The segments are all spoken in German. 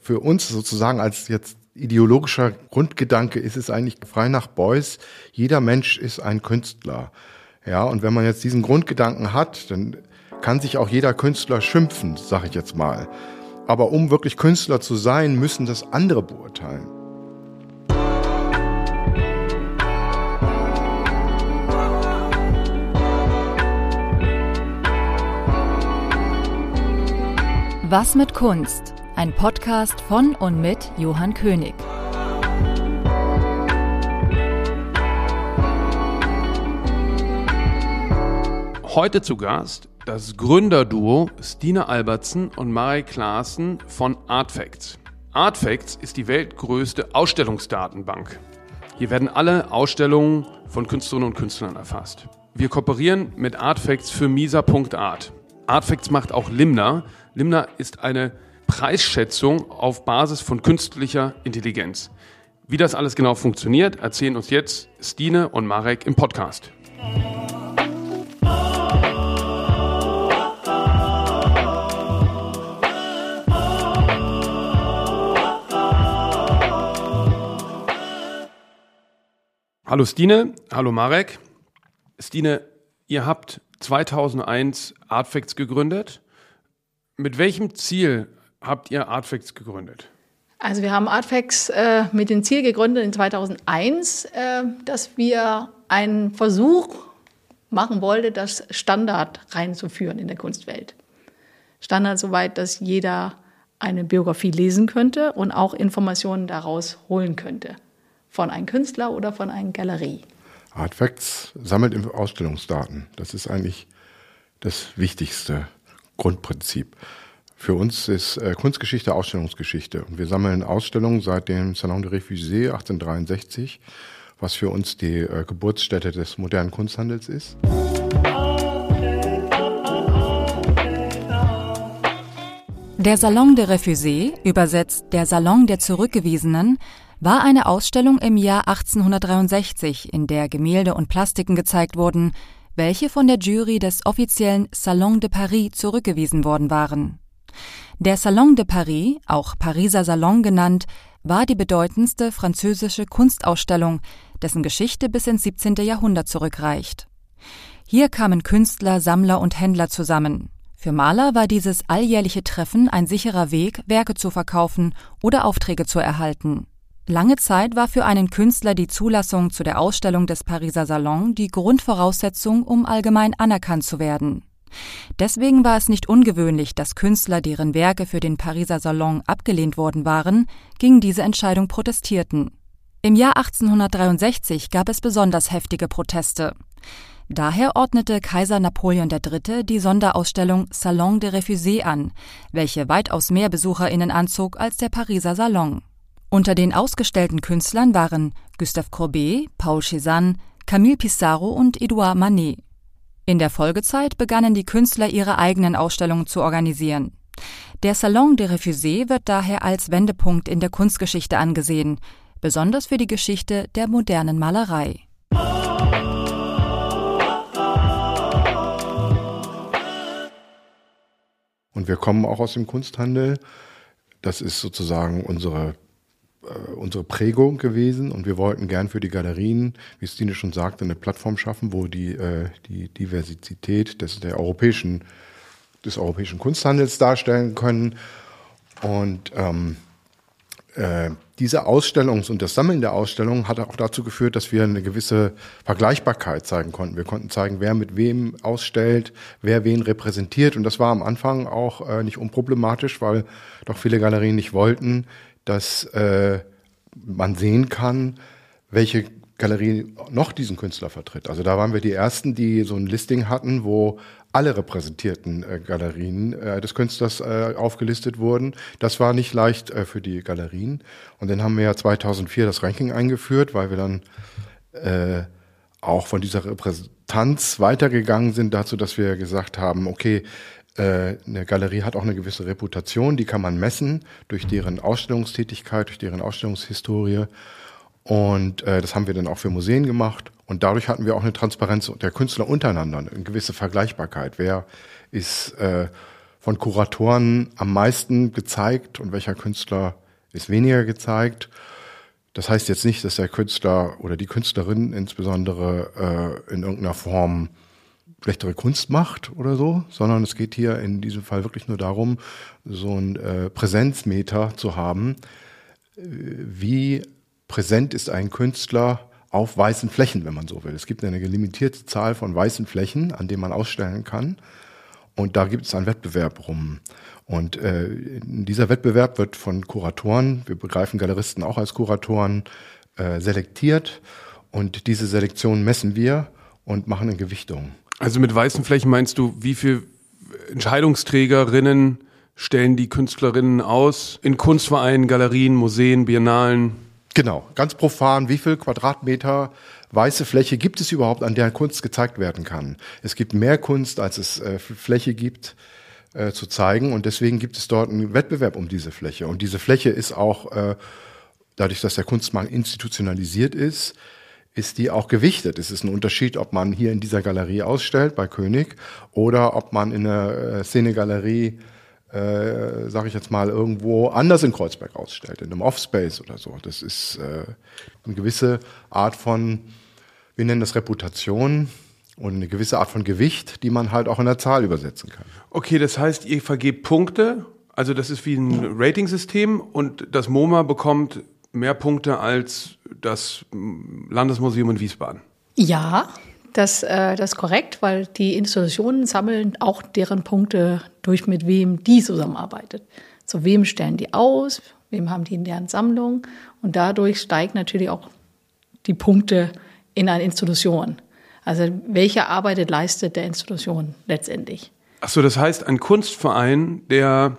für uns sozusagen als jetzt ideologischer Grundgedanke ist es eigentlich frei nach Beuys, jeder Mensch ist ein Künstler. Ja, und wenn man jetzt diesen Grundgedanken hat, dann kann sich auch jeder Künstler schimpfen, sage ich jetzt mal. Aber um wirklich Künstler zu sein, müssen das andere beurteilen. Was mit Kunst? Ein Podcast von und mit Johann König. Heute zu Gast das Gründerduo Stine Albertsen und Marek Klaassen von Artfacts. Artfacts ist die weltgrößte Ausstellungsdatenbank. Hier werden alle Ausstellungen von Künstlerinnen und Künstlern erfasst. Wir kooperieren mit Artfacts für misa.art. Artfacts macht auch Limna. Limna ist eine Preisschätzung auf Basis von künstlicher Intelligenz. Wie das alles genau funktioniert, erzählen uns jetzt Stine und Marek im Podcast. Hallo Stine, hallo Marek. Stine, ihr habt 2001 Artfacts gegründet. Mit welchem Ziel habt ihr Artfacts gegründet? Also wir haben Artfacts mit dem Ziel gegründet in 2001, dass wir einen Versuch machen wollten, das Standard reinzuführen in der Kunstwelt. Standard soweit, dass jeder eine Biografie lesen könnte und auch Informationen daraus holen könnte. Von einem Künstler oder von einer Galerie. Artfacts sammelt Ausstellungsdaten. Das ist eigentlich das wichtigste Grundprinzip. Für uns ist Kunstgeschichte Ausstellungsgeschichte. Und wir sammeln Ausstellungen seit dem Salon des Refugiés 1863, was für uns die Geburtsstätte des modernen Kunsthandels ist. Der Salon des Refugiés, übersetzt der Salon der Zurückgewiesenen, war eine Ausstellung im Jahr 1863, in der Gemälde und Plastiken gezeigt wurden, welche von der Jury des offiziellen Salon de Paris zurückgewiesen worden waren. Der Salon de Paris, auch Pariser Salon genannt, war die bedeutendste französische Kunstausstellung, dessen Geschichte bis ins 17. Jahrhundert zurückreicht. Hier kamen Künstler, Sammler und Händler zusammen. Für Maler war dieses alljährliche Treffen ein sicherer Weg, Werke zu verkaufen oder Aufträge zu erhalten. Lange Zeit war für einen Künstler die Zulassung zu der Ausstellung des Pariser Salon die Grundvoraussetzung, um allgemein anerkannt zu werden. Deswegen war es nicht ungewöhnlich, dass Künstler, deren Werke für den Pariser Salon abgelehnt worden waren, gegen diese Entscheidung protestierten. Im Jahr 1863 gab es besonders heftige Proteste. Daher ordnete Kaiser Napoleon III. Die Sonderausstellung Salon des Refugiés an, welche weitaus mehr BesucherInnen anzog als der Pariser Salon. Unter den ausgestellten Künstlern waren Gustave Courbet, Paul Cézanne, Camille Pissarro und Edouard Manet. In der Folgezeit begannen die Künstler ihre eigenen Ausstellungen zu organisieren. Der Salon des Refugiés wird daher als Wendepunkt in der Kunstgeschichte angesehen, besonders für die Geschichte der modernen Malerei. Und wir kommen auch aus dem Kunsthandel. Das ist sozusagen unsere Prägung gewesen, und wir wollten gern für die Galerien, wie Stine schon sagte, eine Plattform schaffen, wo die Diversität des europäischen Kunsthandels darstellen können. Und diese Ausstellung und das Sammeln der Ausstellungen hat auch dazu geführt, dass wir eine gewisse Vergleichbarkeit zeigen konnten. Wir konnten zeigen, wer mit wem ausstellt, wer wen repräsentiert, und das war am Anfang auch nicht unproblematisch, weil doch viele Galerien nicht wollten, dass man sehen kann, welche Galerie noch diesen Künstler vertritt. Also da waren wir die Ersten, die so ein Listing hatten, wo alle repräsentierten Galerien des Künstlers aufgelistet wurden. Das war nicht leicht für die Galerien. Und dann haben wir ja 2004 das Ranking eingeführt, weil wir dann auch von dieser Repräsentanz weitergegangen sind dazu, dass wir gesagt haben, okay, eine Galerie hat auch eine gewisse Reputation, die kann man messen durch deren Ausstellungstätigkeit, durch deren Ausstellungshistorie. Und das haben wir dann auch für Museen gemacht. Und dadurch hatten wir auch eine Transparenz der Künstler untereinander, eine gewisse Vergleichbarkeit. Wer ist von Kuratoren am meisten gezeigt und welcher Künstler ist weniger gezeigt. Das heißt jetzt nicht, dass der Künstler oder die Künstlerin insbesondere in irgendeiner Form schlechtere Kunst macht oder so, sondern es geht hier in diesem Fall wirklich nur darum, so ein Präsenzmeter zu haben. Wie präsent ist ein Künstler auf weißen Flächen, wenn man so will. Es gibt eine limitierte Zahl von weißen Flächen, an denen man ausstellen kann. Und da gibt es einen Wettbewerb rum. Und dieser Wettbewerb wird von Kuratoren, wir begreifen Galeristen auch als Kuratoren, selektiert. Und diese Selektion messen wir und machen eine Gewichtung. Also mit weißen Flächen meinst du, wie viele Entscheidungsträgerinnen stellen die Künstlerinnen aus? In Kunstvereinen, Galerien, Museen, Biennalen? Genau, ganz profan, wie viel Quadratmeter weiße Fläche gibt es überhaupt, an der Kunst gezeigt werden kann? Es gibt mehr Kunst, als es Fläche gibt zu zeigen, und deswegen gibt es dort einen Wettbewerb um diese Fläche. Und diese Fläche ist auch, dadurch, dass der Kunstmarkt institutionalisiert ist die auch gewichtet. Es ist ein Unterschied, ob man hier in dieser Galerie ausstellt, bei König, oder ob man in einer Szenegalerie, sage ich jetzt mal, irgendwo anders in Kreuzberg ausstellt, in einem Offspace oder so. Das ist eine gewisse Art von, wir nennen das Reputation, und eine gewisse Art von Gewicht, die man halt auch in der Zahl übersetzen kann. Okay, das heißt, ihr vergebt Punkte, also das ist wie ein Ratingsystem, und das MoMA bekommt mehr Punkte als das Landesmuseum in Wiesbaden. Ja, das ist korrekt, weil die Institutionen sammeln auch deren Punkte durch, mit wem die zusammenarbeitet. Zu wem stellen die aus, wem haben die in deren Sammlung, und dadurch steigen natürlich auch die Punkte in einer Institution. Also welche Arbeit leistet der Institution letztendlich? Ach so, das heißt, ein Kunstverein, der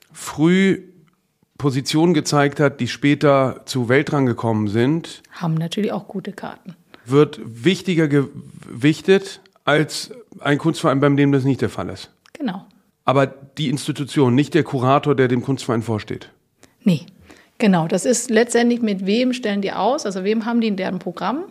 früh Positionen gezeigt hat, die später zu Weltrang gekommen sind, haben natürlich auch gute Karten. Wird wichtiger gewichtet als ein Kunstverein, beim dem das nicht der Fall ist. Genau. Aber die Institution, nicht der Kurator, der dem Kunstverein vorsteht. Nee, genau. Das ist letztendlich, mit wem stellen die aus, also wem haben die in deren Programm.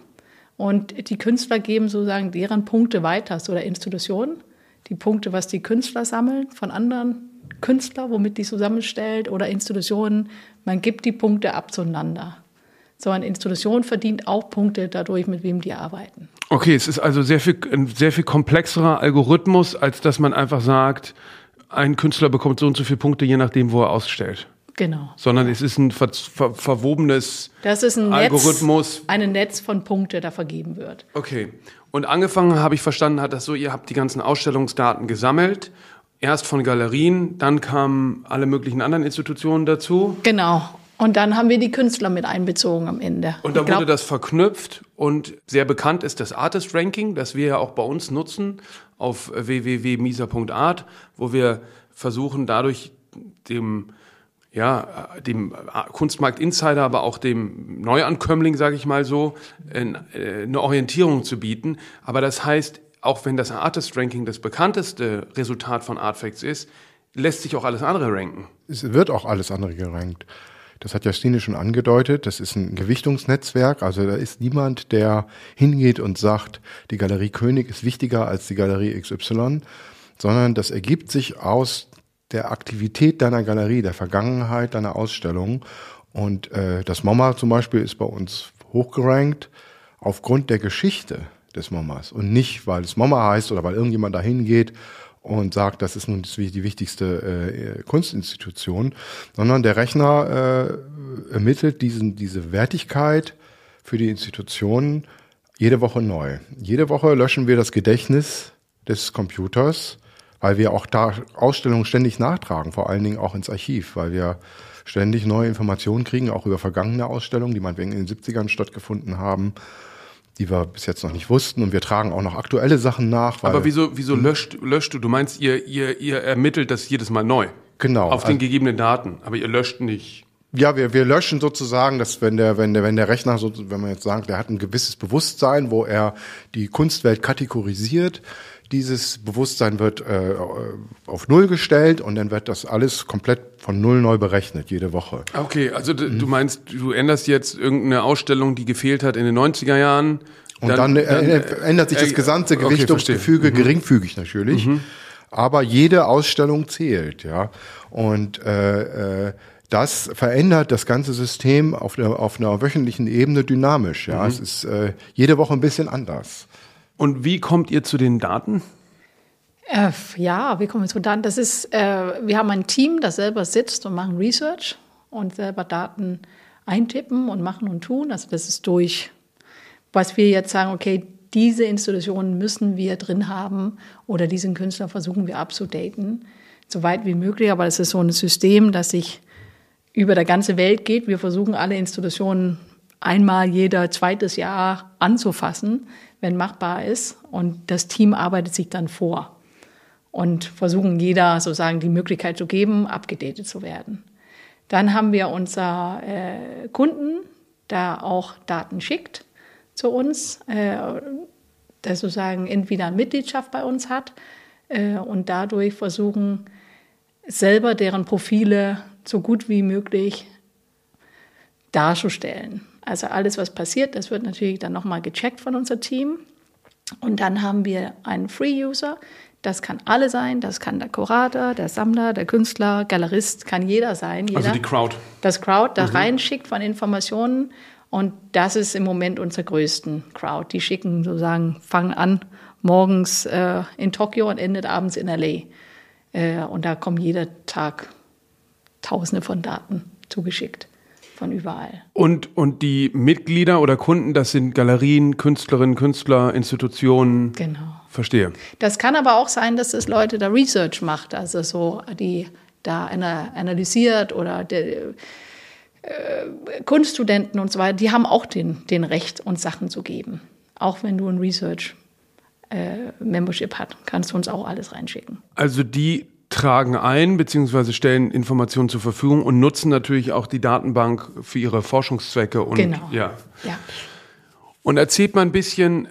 Und die Künstler geben sozusagen deren Punkte weiter, oder Institutionen. Die Punkte, was die Künstler sammeln von anderen Künstlern, womit die zusammenstellt, oder Institutionen. Man gibt die Punkte ab zueinander. So eine Institution verdient auch Punkte dadurch, mit wem die arbeiten. Okay, es ist also ein sehr viel komplexerer Algorithmus, als dass man einfach sagt, ein Künstler bekommt so und so viele Punkte, je nachdem, wo er ausstellt. Genau. Sondern es ist ein verwobenes das ist ein Algorithmus. Ein Netz von Punkten, da vergeben wird. Okay. Und angefangen, habe ich verstanden, hat das so, ihr habt die ganzen Ausstellungsdaten gesammelt, erst von Galerien, dann kamen alle möglichen anderen Institutionen dazu. Genau. Und dann haben wir die Künstler mit einbezogen am Ende. Und dann wurde das verknüpft, und sehr bekannt ist das Artist Ranking, das wir ja auch bei uns nutzen auf www.misa.art, wo wir versuchen, dadurch dem Kunstmarkt Insider, aber auch dem Neuankömmling, sage ich mal so, eine Orientierung zu bieten. Aber das heißt, auch wenn das Artist Ranking das bekannteste Resultat von Artfacts ist, lässt sich auch alles andere ranken. Es wird auch alles andere gerankt. Das hat ja Stine schon angedeutet. Das ist ein Gewichtungsnetzwerk. Also da ist niemand, der hingeht und sagt, die Galerie König ist wichtiger als die Galerie XY, sondern das ergibt sich aus der Aktivität deiner Galerie, der Vergangenheit deiner Ausstellung. Und das MoMA zum Beispiel ist bei uns hochgerankt aufgrund der Geschichte des MoMAs und nicht, weil es MoMA heißt oder weil irgendjemand da hingeht und sagt, das ist nun die wichtigste Kunstinstitution, sondern der Rechner ermittelt diese Wertigkeit für die Institutionen jede Woche neu. Jede Woche löschen wir das Gedächtnis des Computers, weil wir auch da Ausstellungen ständig nachtragen, vor allen Dingen auch ins Archiv, weil wir ständig neue Informationen kriegen, auch über vergangene Ausstellungen, die meinetwegen in den 70ern stattgefunden haben, die wir bis jetzt noch nicht wussten. Und wir tragen auch noch aktuelle Sachen nach. Aber wieso löscht du? Du meinst, ihr ermittelt das jedes Mal neu? Genau. Auf den gegebenen Daten, aber ihr löscht nicht. Ja, wir löschen sozusagen, dass wenn der Rechner, wenn man jetzt sagt, der hat ein gewisses Bewusstsein, wo er die Kunstwelt kategorisiert, dieses Bewusstsein wird auf Null gestellt und dann wird das alles komplett von Null neu berechnet, jede Woche. Okay, also du meinst, du änderst jetzt irgendeine Ausstellung, die gefehlt hat in den 90er Jahren. Und dann ändert sich das gesamte Gewichtungsgefüge, geringfügig natürlich. aber jede Ausstellung zählt, ja. Und das verändert das ganze System auf einer wöchentlichen Ebene dynamisch. Ja, es ist jede Woche ein bisschen anders. Und wie kommt ihr zu den Daten? Ja, wie kommen wir zu Daten? Das ist, wir haben ein Team, das selber sitzt und machen Research und selber Daten eintippen und machen und tun. Also das ist durch, was wir jetzt sagen, okay, diese Institutionen müssen wir drin haben oder diesen Künstler versuchen wir abzudaten, so weit wie möglich. Aber das ist so ein System, das sich über der ganze Welt geht. Wir versuchen alle Institutionen einmal jeder zweites Jahr anzufassen, wenn machbar ist. Und das Team arbeitet sich dann vor und versuchen jeder sozusagen die Möglichkeit zu geben, abgedatet zu werden. Dann haben wir unser Kunden, der auch Daten schickt zu uns, der sozusagen entweder eine Mitgliedschaft bei uns hat und dadurch versuchen, selber deren Profile so gut wie möglich darzustellen. Also alles, was passiert, das wird natürlich dann nochmal gecheckt von unserem Team. Und dann haben wir einen Free-User. Das kann alle sein. Das kann der Kurator, der Sammler, der Künstler, Galerist, kann jeder sein. Jeder. Also die Crowd. Das Crowd da reinschickt von Informationen. Und das ist im Moment unsere größten Crowd. Die schicken sozusagen, fangen an morgens in Tokio und endet abends in L.A. Und da kommen jeden Tag Tausende von Daten zugeschickt, von überall. Und die Mitglieder oder Kunden, das sind Galerien, Künstlerinnen, Künstler, Institutionen? Genau. Verstehe. Das kann aber auch sein, dass es Leute da Research macht, also so, die da analysiert oder Kunststudenten und so weiter, die haben auch den Recht, uns Sachen zu geben. Auch wenn du ein Research-Membership hast, kannst du uns auch alles reinschicken. Also die tragen ein bzw. stellen Informationen zur Verfügung und nutzen natürlich auch die Datenbank für ihre Forschungszwecke. Und, genau. Ja. Ja. Und erzählt mal ein bisschen,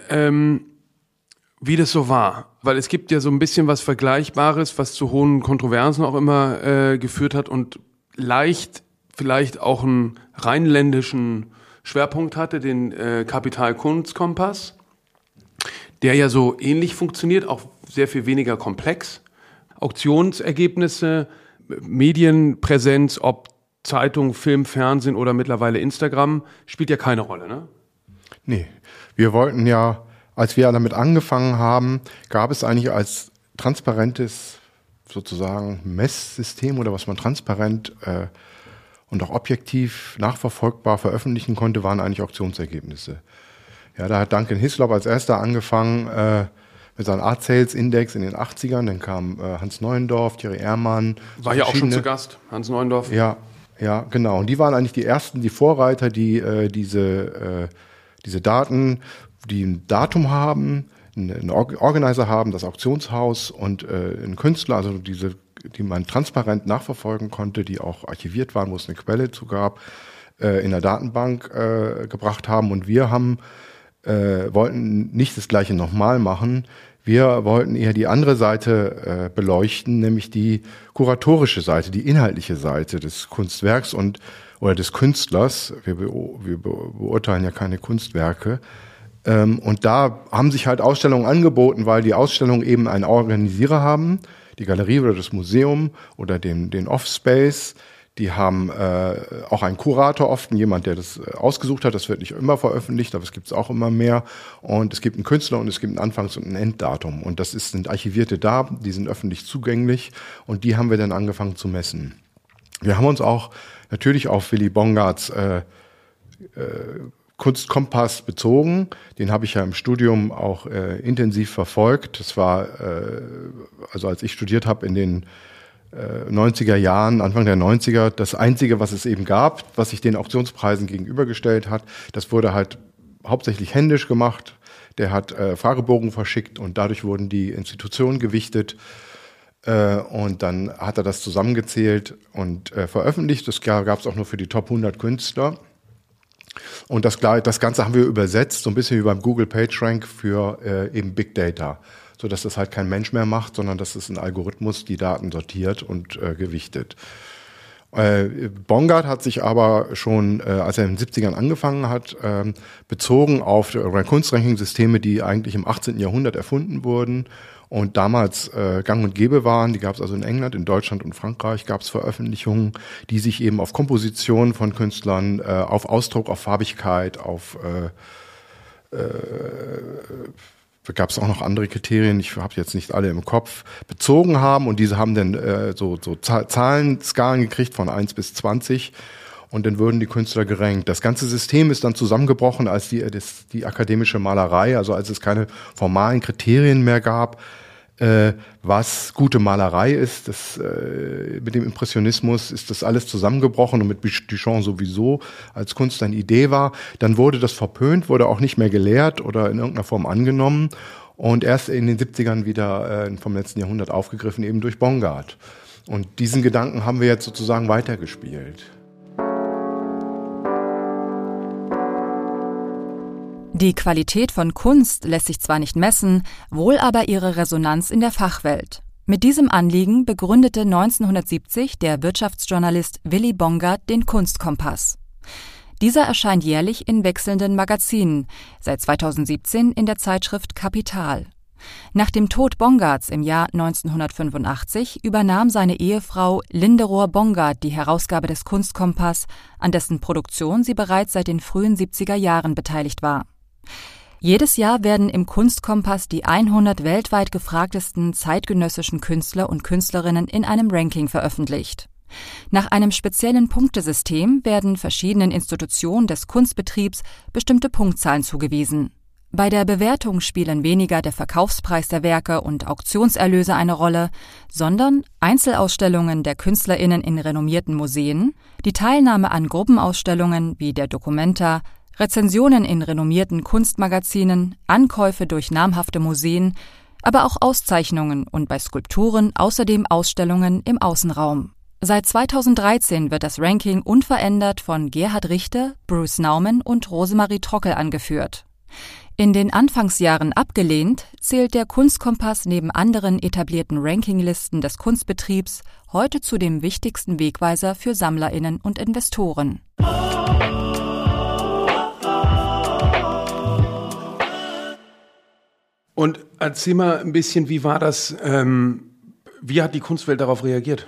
wie das so war. Weil es gibt ja so ein bisschen was Vergleichbares, was zu hohen Kontroversen auch immer geführt hat und leicht vielleicht auch einen rheinländischen Schwerpunkt hatte, den Kapital-Kunst-Kompass, der ja so ähnlich funktioniert, auch sehr viel weniger komplex. Auktionsergebnisse, Medienpräsenz, ob Zeitung, Film, Fernsehen oder mittlerweile Instagram, spielt ja keine Rolle, ne? Nee, wir wollten ja, als wir damit angefangen haben, gab es eigentlich als transparentes sozusagen Messsystem oder was man transparent und auch objektiv nachverfolgbar veröffentlichen konnte, waren eigentlich Auktionsergebnisse. Ja, da hat Duncan Hislop als erster angefangen mit seinem Art Sales Index in den 80ern, dann kam Hans Neuendorf, Thierry Ehrmann. War ja auch schon zu Gast, Hans Neuendorf. Ja, genau. Und die waren eigentlich die ersten, die Vorreiter, die diese Daten, die ein Datum haben, einen Organizer haben, das Auktionshaus und einen Künstler, also die man transparent nachverfolgen konnte, die auch archiviert waren, wo es eine Quelle zu gab, in der Datenbank gebracht haben. Und wir wollten nicht das Gleiche nochmal machen. Wir wollten eher die andere Seite beleuchten, nämlich die kuratorische Seite, die inhaltliche Seite des Kunstwerks oder des Künstlers. Wir beurteilen ja keine Kunstwerke. Und da haben sich halt Ausstellungen angeboten, weil die Ausstellungen eben einen Organisierer haben, die Galerie oder das Museum oder den Offspace. Die haben auch einen Kurator oft, jemand, der das ausgesucht hat. Das wird nicht immer veröffentlicht, aber es gibt es auch immer mehr. Und es gibt einen Künstler und es gibt ein Anfangs- und ein Enddatum. Und das sind archivierte Daten, die sind öffentlich zugänglich. Und die haben wir dann angefangen zu messen. Wir haben uns auch natürlich auf Willy Bongards Kunstkompass bezogen. Den habe ich ja im Studium auch intensiv verfolgt. Das war, also als ich studiert habe in den 90er Jahren, Anfang der 90er, das Einzige, was es eben gab, was sich den Auktionspreisen gegenübergestellt hat. Das wurde halt hauptsächlich händisch gemacht. Der hat Fragebogen verschickt und dadurch wurden die Institutionen gewichtet. Und dann hat er das zusammengezählt und veröffentlicht. Das gab es auch nur für die Top 100 Künstler. Und das Ganze haben wir übersetzt, so ein bisschen wie beim Google PageRank für eben Big Data, sodass das halt kein Mensch mehr macht, sondern dass es ein Algorithmus die Daten sortiert und gewichtet. Bongard hat sich aber schon, als er in den 70ern angefangen hat, bezogen auf Kunstranking-Systeme, die eigentlich im 18. Jahrhundert erfunden wurden und damals gang und gäbe waren. Die gab es also in England, in Deutschland und Frankreich gab es Veröffentlichungen, die sich eben auf Komposition von Künstlern, auf Ausdruck, auf Farbigkeit, auf gab es auch noch andere Kriterien, ich habe jetzt nicht alle im Kopf, bezogen haben und diese haben dann so Zahlenskalen gekriegt von 1 bis 20 und dann würden die Künstler gerankt. Das ganze System ist dann zusammengebrochen als die akademische Malerei, also als es keine formalen Kriterien mehr gab, was gute Malerei ist. Mit dem Impressionismus ist das alles zusammengebrochen und mit Duchamp sowieso als Kunst eine Idee war. Dann wurde das verpönt, wurde auch nicht mehr gelehrt oder in irgendeiner Form angenommen und erst in den 70ern wieder vom letzten Jahrhundert aufgegriffen, eben durch Bongard. Und diesen Gedanken haben wir jetzt sozusagen weitergespielt. Die Qualität von Kunst lässt sich zwar nicht messen, wohl aber ihre Resonanz in der Fachwelt. Mit diesem Anliegen begründete 1970 der Wirtschaftsjournalist Willy Bongard den Kunstkompass. Dieser erscheint jährlich in wechselnden Magazinen, seit 2017 in der Zeitschrift Kapital. Nach dem Tod Bongards im Jahr 1985 übernahm seine Ehefrau Linderohr Bongard die Herausgabe des Kunstkompass, an dessen Produktion sie bereits seit den frühen 70er Jahren beteiligt war. Jedes Jahr werden im Kunstkompass die 100 weltweit gefragtesten zeitgenössischen Künstler und Künstlerinnen in einem Ranking veröffentlicht. Nach einem speziellen Punktesystem werden verschiedenen Institutionen des Kunstbetriebs bestimmte Punktzahlen zugewiesen. Bei der Bewertung spielen weniger der Verkaufspreis der Werke und Auktionserlöse eine Rolle, sondern Einzelausstellungen der KünstlerInnen in renommierten Museen, die Teilnahme an Gruppenausstellungen wie der Documenta, Rezensionen in renommierten Kunstmagazinen, Ankäufe durch namhafte Museen, aber auch Auszeichnungen und bei Skulpturen außerdem Ausstellungen im Außenraum. Seit 2013 wird das Ranking unverändert von Gerhard Richter, Bruce Nauman und Rosemarie Trockel angeführt. In den Anfangsjahren abgelehnt, zählt der Kunstkompass neben anderen etablierten Rankinglisten des Kunstbetriebs heute zu dem wichtigsten Wegweiser für SammlerInnen und Investoren. Und erzähl mal ein bisschen, wie war das, wie hat die Kunstwelt darauf reagiert?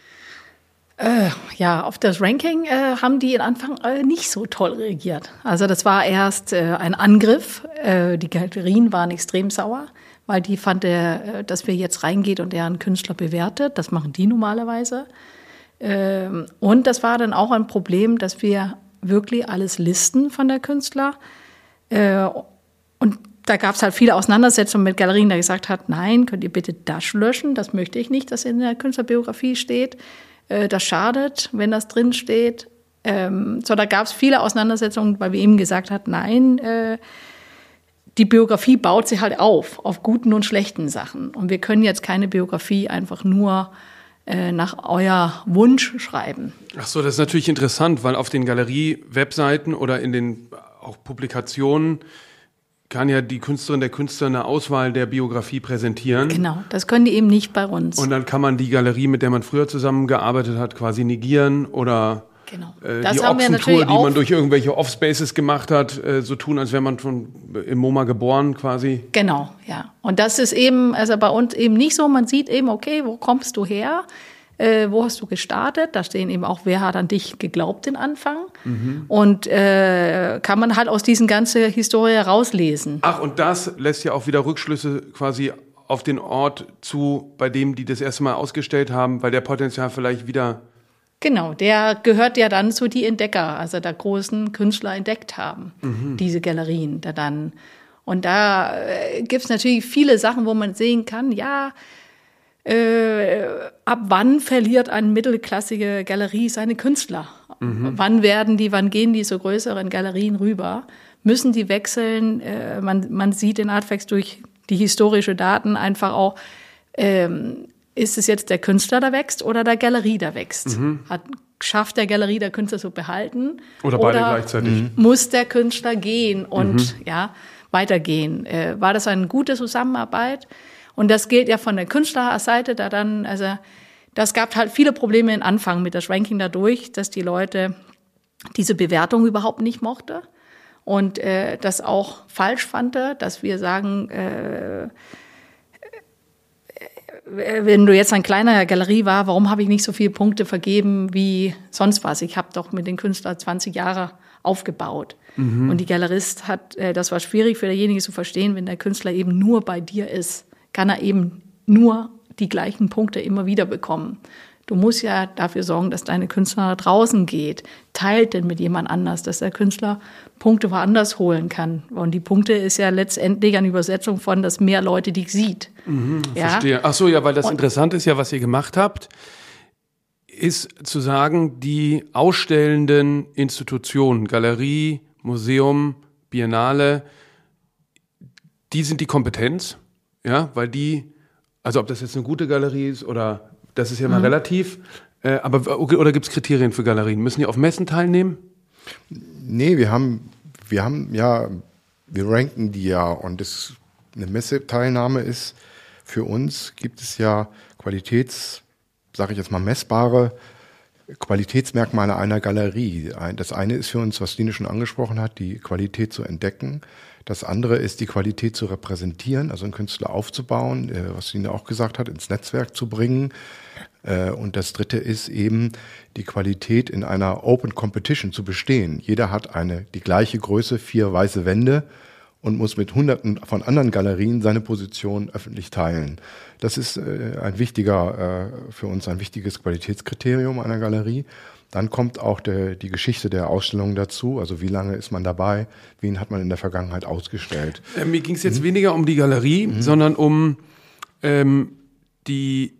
Auf das Ranking haben die am Anfang nicht so toll reagiert. Also das war erst ein Angriff. Die Galerien waren extrem sauer, weil die fanden, dass wir jetzt reingehen und deren Künstler bewertet. Das machen die normalerweise. Und das war dann auch ein Problem, dass wir wirklich alles listen von der Künstler. Und da gab es halt viele Auseinandersetzungen mit Galerien, die gesagt hat, nein, könnt ihr bitte das löschen, das möchte ich nicht, dass in der Künstlerbiografie steht. Das schadet, wenn das drin steht. Da gab es viele Auseinandersetzungen, weil wir eben gesagt hat, nein, die Biografie baut sich halt auf guten und schlechten Sachen. Und wir können jetzt keine Biografie einfach nur nach euer Wunsch schreiben. Ach so, das ist natürlich interessant, weil auf den Galerie-Webseiten oder in den auch Publikationen kann ja die Künstlerin, der Künstler eine Auswahl der Biografie präsentieren. Genau, das können die eben nicht bei uns. Und dann kann man die Galerie, mit der man früher zusammengearbeitet hat, quasi negieren oder die Ochsentour, die man durch irgendwelche Offspaces gemacht hat, so tun, als wäre man schon im MoMA geboren quasi. Genau, ja. Und das ist eben, also bei uns eben nicht so, man sieht eben, okay, wo kommst du her? Wo hast du gestartet? Da stehen eben auch, wer hat an dich geglaubt den Anfang? Mhm. Und kann man halt aus diesen ganzen Historie rauslesen. Ach, und das lässt ja auch wieder Rückschlüsse quasi auf den Ort zu, bei dem die das erste Mal ausgestellt haben, weil der Potenzial vielleicht wieder... Genau, der gehört ja dann zu die Entdecker, also der großen Künstler entdeckt haben, diese Galerien da dann. Und da gibt's natürlich viele Sachen, wo man sehen kann, ja, ab wann verliert eine mittelklassige Galerie seine Künstler? Wann gehen die zu größeren Galerien rüber? Müssen die wechseln? Man sieht in Artfacts durch die historische Daten einfach auch, ist es jetzt der Künstler, der wächst oder der Galerie, der wächst? Schafft der Galerie, der Künstler zu behalten? Oder beide gleichzeitig? Muss der Künstler gehen und weitergehen? War das eine gute Zusammenarbeit? Und das gilt ja von der Künstlerseite, da dann, also Das gab halt viele Probleme am Anfang mit das Ranking dadurch, dass die Leute diese Bewertung überhaupt nicht mochte und das auch falsch fand, dass wir sagen, wenn du jetzt eine kleine Galerie war, warum habe ich nicht so viele Punkte vergeben wie sonst was? Ich habe doch mit den Künstlern 20 Jahre aufgebaut. Und die Galerist hat, das war schwierig für derjenige zu verstehen, wenn der Künstler eben nur bei dir ist, kann er eben nur die gleichen Punkte immer wieder bekommen. Du musst ja dafür sorgen, dass deine Künstler nach draußen geht. Teilt denn mit jemand anders, dass der Künstler Punkte woanders holen kann. Und die Punkte ist ja letztendlich eine Übersetzung von, dass mehr Leute dich sieht. Ja? Verstehe. Ach so, ja, weil das interessant ist ja, was ihr gemacht habt, ist zu sagen, die ausstellenden Institutionen, Galerie, Museum, Biennale, die sind die Kompetenz, ja, weil die, also ob das jetzt eine gute Galerie ist oder, das ist ja mal relativ, aber oder gibt es Kriterien für Galerien? Müssen die auf Messen teilnehmen? Nee, wir ranken die ja und eine Messeteilnahme ist für uns, gibt es ja sage ich jetzt mal, messbare Qualitätsmerkmale einer Galerie. Das eine ist für uns, was Stine schon angesprochen hat, die Qualität zu entdecken. Das andere ist, die Qualität zu repräsentieren, also einen Künstler aufzubauen, was Stine auch gesagt hat, ins Netzwerk zu bringen. Und das dritte ist eben, die Qualität in einer Open Competition zu bestehen. Jeder hat die gleiche Größe, 4 weiße Wände und muss mit Hunderten von anderen Galerien seine Position öffentlich teilen. Das ist für uns ein wichtiges Qualitätskriterium einer Galerie. Dann kommt auch die Geschichte der Ausstellung dazu. Also wie lange ist man dabei? Wen hat man in der Vergangenheit ausgestellt? Mir ging es jetzt weniger um die Galerie, sondern um die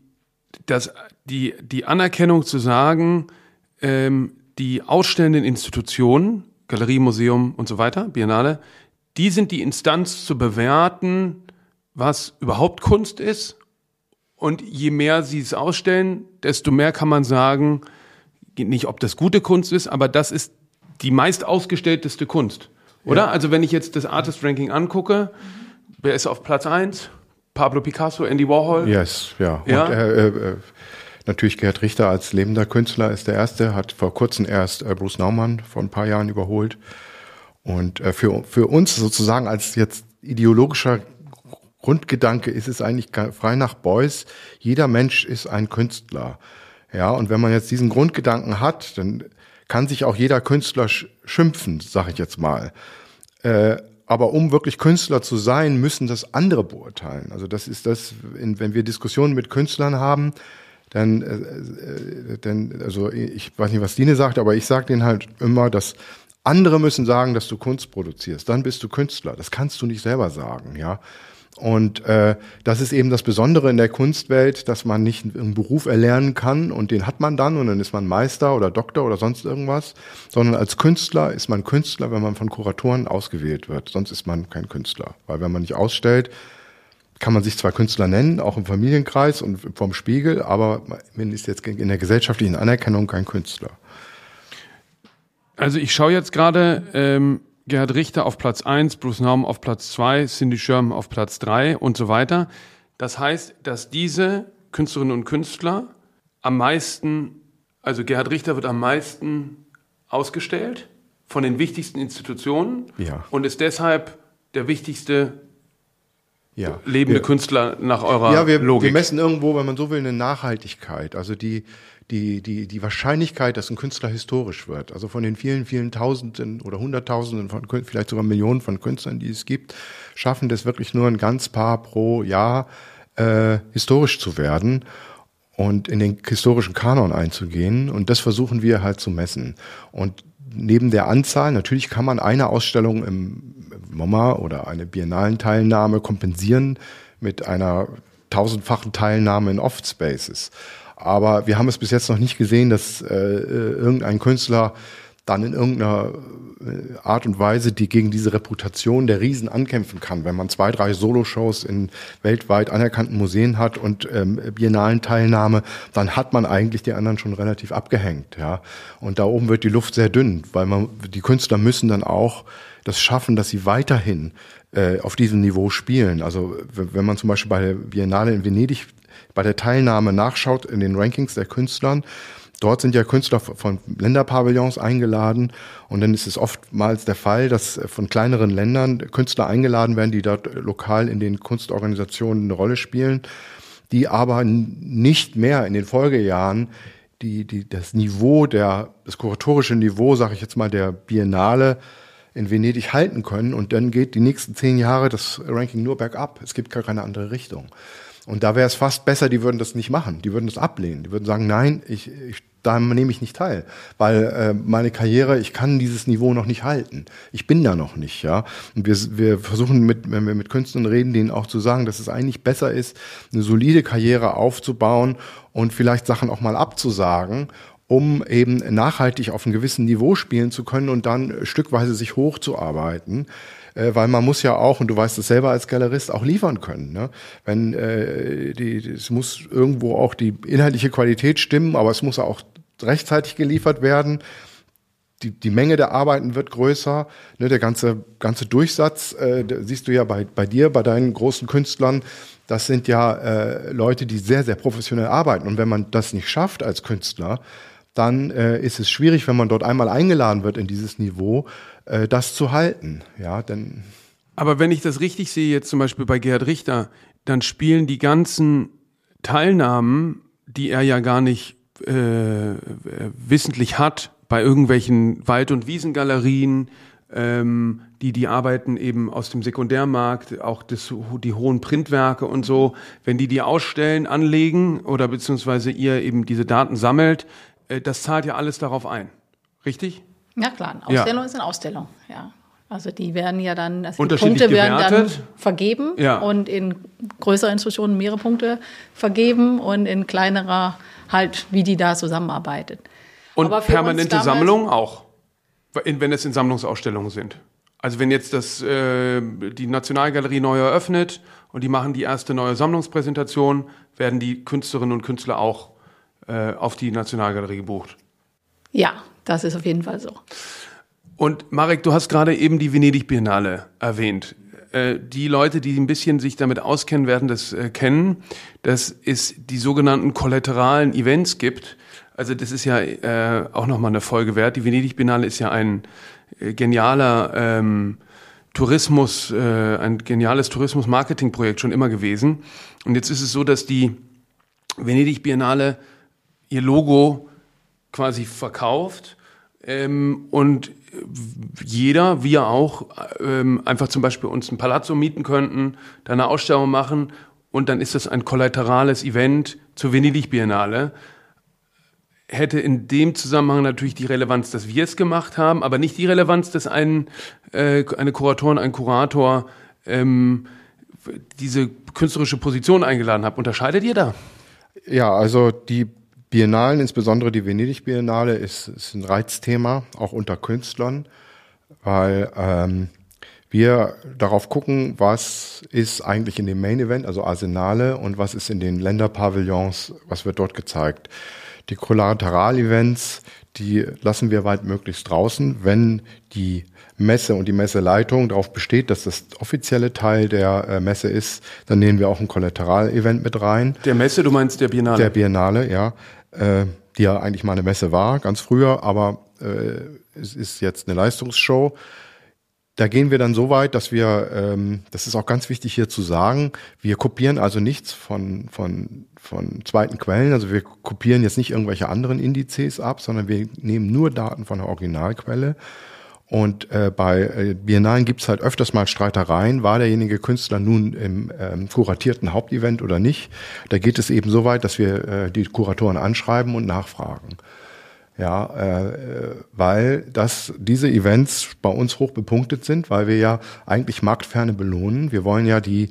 Anerkennung zu sagen, die ausstellenden Institutionen, Galerie, Museum und so weiter, Biennale, die sind die Instanz zu bewerten, was überhaupt Kunst ist. Und je mehr sie es ausstellen, desto mehr kann man sagen, nicht ob das gute Kunst ist, aber das ist die meist ausgestellteste Kunst. Oder? Ja. Also wenn ich jetzt das Artist Ranking angucke, wer ist auf Platz 1? Pablo Picasso, Andy Warhol? Yes, ja. Ja? Und natürlich Gerhard Richter als lebender Künstler ist der Erste, hat vor kurzem erst Bruce Nauman vor ein paar Jahren überholt. Und für uns sozusagen als jetzt ideologischer Grundgedanke ist es eigentlich frei nach Beuys, jeder Mensch ist ein Künstler. Ja, und wenn man jetzt diesen Grundgedanken hat, dann kann sich auch jeder Künstler schimpfen, sage ich jetzt mal. Aber um wirklich Künstler zu sein, müssen das andere beurteilen. Also das ist wenn wir Diskussionen mit Künstlern haben, dann also ich weiß nicht, was Stine sagt, aber ich sage denen halt immer, dass andere müssen sagen, dass du Kunst produzierst. Dann bist du Künstler. Das kannst du nicht selber sagen, ja. Und das ist eben das Besondere in der Kunstwelt, dass man nicht einen Beruf erlernen kann und den hat man dann und dann ist man Meister oder Doktor oder sonst irgendwas, sondern als Künstler ist man Künstler, wenn man von Kuratoren ausgewählt wird. Sonst ist man kein Künstler, weil wenn man nicht ausstellt, kann man sich zwar Künstler nennen, auch im Familienkreis und vom Spiegel, aber man ist jetzt in der gesellschaftlichen Anerkennung kein Künstler. Also ich schaue jetzt gerade Gerhard Richter auf Platz 1, Bruce Nauman auf Platz 2, Cindy Sherman auf Platz 3 und so weiter. Das heißt, dass diese Künstlerinnen und Künstler am meisten, also Gerhard Richter wird am meisten ausgestellt von den wichtigsten Institutionen und ist deshalb der wichtigste lebende Künstler nach eurer Logik. Wir messen irgendwo, wenn man so will, eine Nachhaltigkeit. Also die Wahrscheinlichkeit, dass ein Künstler historisch wird, also von den vielen, vielen Tausenden oder Hunderttausenden von, vielleicht sogar Millionen von Künstlern, die es gibt, schaffen das wirklich nur ein ganz paar pro Jahr historisch zu werden und in den historischen Kanon einzugehen. Und das versuchen wir halt zu messen. Und neben der Anzahl, natürlich kann man eine Ausstellung im MoMA oder eine Biennalen-Teilnahme kompensieren mit einer 1000-fachen Teilnahme in Off-Spaces. Aber wir haben es bis jetzt noch nicht gesehen, dass irgendein Künstler dann in irgendeiner Art und Weise, die gegen diese Reputation der Riesen ankämpfen kann. Wenn man 2, 3 Soloshows in weltweit anerkannten Museen hat und biennalen Teilnahme, dann hat man eigentlich die anderen schon relativ abgehängt. Ja. Und da oben wird die Luft sehr dünn, weil die Künstler müssen dann auch das schaffen, dass sie weiterhin auf diesem Niveau spielen. Also wenn man zum Beispiel bei der Biennale in Venedig bei der Teilnahme nachschaut in den Rankings der Künstlern, dort sind ja Künstler von Länderpavillons eingeladen und dann ist es oftmals der Fall, dass von kleineren Ländern Künstler eingeladen werden, die dort lokal in den Kunstorganisationen eine Rolle spielen, die aber nicht mehr in den Folgejahren das kuratorische Niveau, sage ich jetzt mal, der Biennale in Venedig halten können und dann geht die nächsten 10 Jahre das Ranking nur bergab. Es gibt gar keine andere Richtung. Und da wäre es fast besser, die würden das nicht machen, die würden das ablehnen, die würden sagen, nein, da nehme ich nicht teil, weil meine Karriere, ich kann dieses Niveau noch nicht halten. Ich bin da noch nicht, ja. Und wir versuchen, wenn wir mit Künstlern reden, denen auch zu sagen, dass es eigentlich besser ist, eine solide Karriere aufzubauen und vielleicht Sachen auch mal abzusagen, um eben nachhaltig auf einem gewissen Niveau spielen zu können und dann stückweise sich hochzuarbeiten. Weil man muss ja auch, und du weißt es selber als Galerist, auch liefern können. Ne? Es muss irgendwo auch die inhaltliche Qualität stimmen, aber es muss auch rechtzeitig geliefert werden. Die Menge der Arbeiten wird größer. Ne? Der ganze Durchsatz, siehst du ja bei dir, bei deinen großen Künstlern, das sind ja Leute, die sehr, sehr professionell arbeiten. Und wenn man das nicht schafft als Künstler, dann ist es schwierig, wenn man dort einmal eingeladen wird in dieses Niveau, das zu halten. Ja, denn aber wenn ich das richtig sehe, jetzt zum Beispiel bei Gerhard Richter, dann spielen die ganzen Teilnahmen, die er ja gar nicht wissentlich hat, bei irgendwelchen Wald- und Wiesengalerien, die Arbeiten eben aus dem Sekundärmarkt, auch die hohen Printwerke und so, wenn die ausstellen, anlegen oder beziehungsweise ihr eben diese Daten sammelt, das zahlt ja alles darauf ein. Richtig? Ja klar, eine Ausstellung ist eine Ausstellung, ja. Also die werden ja dann, die unterschiedlich Punkte werden gewertet. dann vergeben und in größeren Institutionen mehrere Punkte vergeben und in kleinerer halt, wie die da zusammenarbeitet. Und permanente Sammlungen auch, wenn es in Sammlungsausstellungen sind. Also wenn jetzt die Nationalgalerie neu eröffnet und die machen die erste neue Sammlungspräsentation, werden die Künstlerinnen und Künstler auch auf die Nationalgalerie gebucht. Ja, das ist auf jeden Fall so. Und Marek, du hast gerade eben die Venedig-Biennale erwähnt. Die Leute, die ein bisschen sich damit auskennen, werden das kennen, dass es die sogenannten kollateralen Events gibt. Also das ist ja auch nochmal eine Folge wert. Die Venedig-Biennale ist ja ein geniales Tourismus-Marketing-Projekt schon immer gewesen. Und jetzt ist es so, dass die Venedig-Biennale ihr Logo quasi verkauft und jeder, wir auch, einfach zum Beispiel uns ein Palazzo mieten könnten, da eine Ausstellung machen und dann ist das ein kollaterales Event zur Venedig-Biennale. Hätte in dem Zusammenhang natürlich die Relevanz, dass wir es gemacht haben, aber nicht die Relevanz, dass eine Kuratorin, ein Kurator diese künstlerische Position eingeladen hat. Unterscheidet ihr da? Ja, also die Biennalen, insbesondere die Venedig-Biennale, ist ein Reizthema, auch unter Künstlern, weil wir darauf gucken, was ist eigentlich in dem Main-Event, also Arsenale, und was ist in den Länderpavillons, was wird dort gezeigt. Die Kollateral-Events, die lassen wir weitmöglichst draußen, wenn die Messe und die Messeleitung darauf besteht, dass das offizielle Teil der Messe ist, dann nehmen wir auch ein Kollateral-Event mit rein. Der Messe, du meinst der Biennale? Der Biennale, ja. Die ja eigentlich mal eine Messe war, ganz früher, aber es ist jetzt eine Leistungsshow. Da gehen wir dann so weit, dass wir, das ist auch ganz wichtig hier zu sagen, wir kopieren also nichts von zweiten Quellen, also wir kopieren jetzt nicht irgendwelche anderen Indizes ab, sondern wir nehmen nur Daten von der Originalquelle. Und bei Biennalen gibt's halt öfters mal Streitereien, war derjenige Künstler nun im kuratierten Hauptevent oder nicht. Da geht es eben so weit, dass wir die Kuratoren anschreiben und nachfragen. Ja, weil diese Events bei uns hoch bepunktet sind, weil wir ja eigentlich Marktferne belohnen. Wir wollen ja die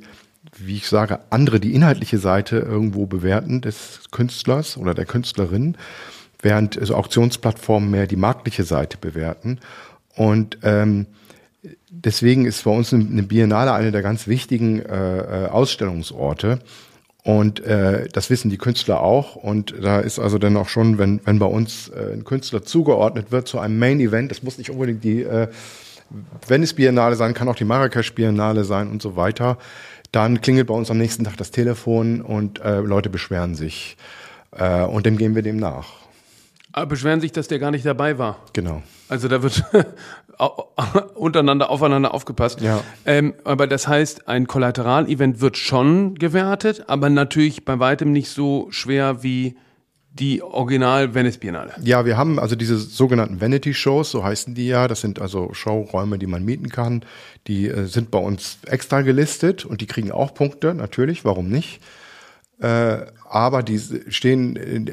inhaltliche Seite irgendwo bewerten des Künstlers oder der Künstlerin, während Auktionsplattformen mehr die marktliche Seite bewerten. Und deswegen ist bei uns eine Biennale eine der ganz wichtigen Ausstellungsorte. Und das wissen die Künstler auch. Und da ist also dann auch schon, wenn bei uns ein Künstler zugeordnet wird zu einem Main-Event, das muss nicht unbedingt die Venice-Biennale sein, kann auch die Marrakesch-Biennale sein und so weiter, dann klingelt bei uns am nächsten Tag das Telefon und Leute beschweren sich. Und dem gehen wir dem nach. Aber beschweren sich, dass der gar nicht dabei war. Genau. Also da wird aufeinander aufgepasst. Ja. Aber das heißt, ein Kollateralevent wird schon gewertet, aber natürlich bei weitem nicht so schwer wie die Original Venice Biennale. Ja, wir haben also diese sogenannten Vanity-Shows, so heißen die ja. Das sind also Showräume, die man mieten kann. Die sind bei uns extra gelistet und die kriegen auch Punkte, natürlich, warum nicht? Aber die stehen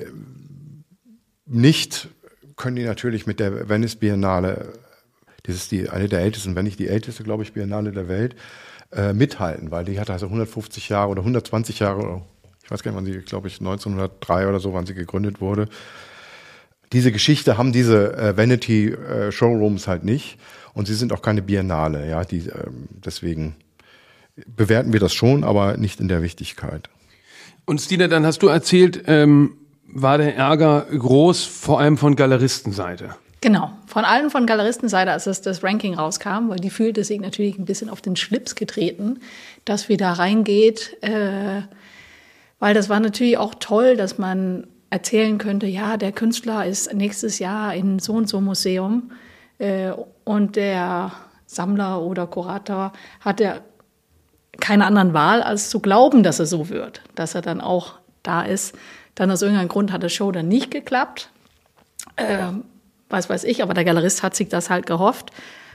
nicht, können die natürlich mit der Venice Biennale, das ist eine der ältesten, wenn nicht die älteste, glaube ich, Biennale der Welt, mithalten, weil die hat also 150 Jahre oder 120 Jahre, ich weiß gar nicht, wann sie, glaube ich, 1903 oder so, wann sie gegründet wurde. Diese Geschichte haben diese Vanity Showrooms halt nicht und sie sind auch keine Biennale, ja, deswegen bewerten wir das schon, aber nicht in der Wichtigkeit. Und Stina, dann hast du erzählt, war der Ärger groß, vor allem von Galeristenseite. Genau, von allen von Galeristenseite, als das Ranking rauskam, weil die fühlte sich natürlich ein bisschen auf den Schlips getreten, dass wir da reingeht, weil das war natürlich auch toll, dass man erzählen könnte, ja, der Künstler ist nächstes Jahr in so und so Museum und der Sammler oder Kurator hat ja keine anderen Wahl, als zu glauben, dass er so wird, dass er dann auch da ist. Dann aus irgendeinem Grund hat das Show dann nicht geklappt. Was weiß ich, aber der Galerist hat sich das halt gehofft.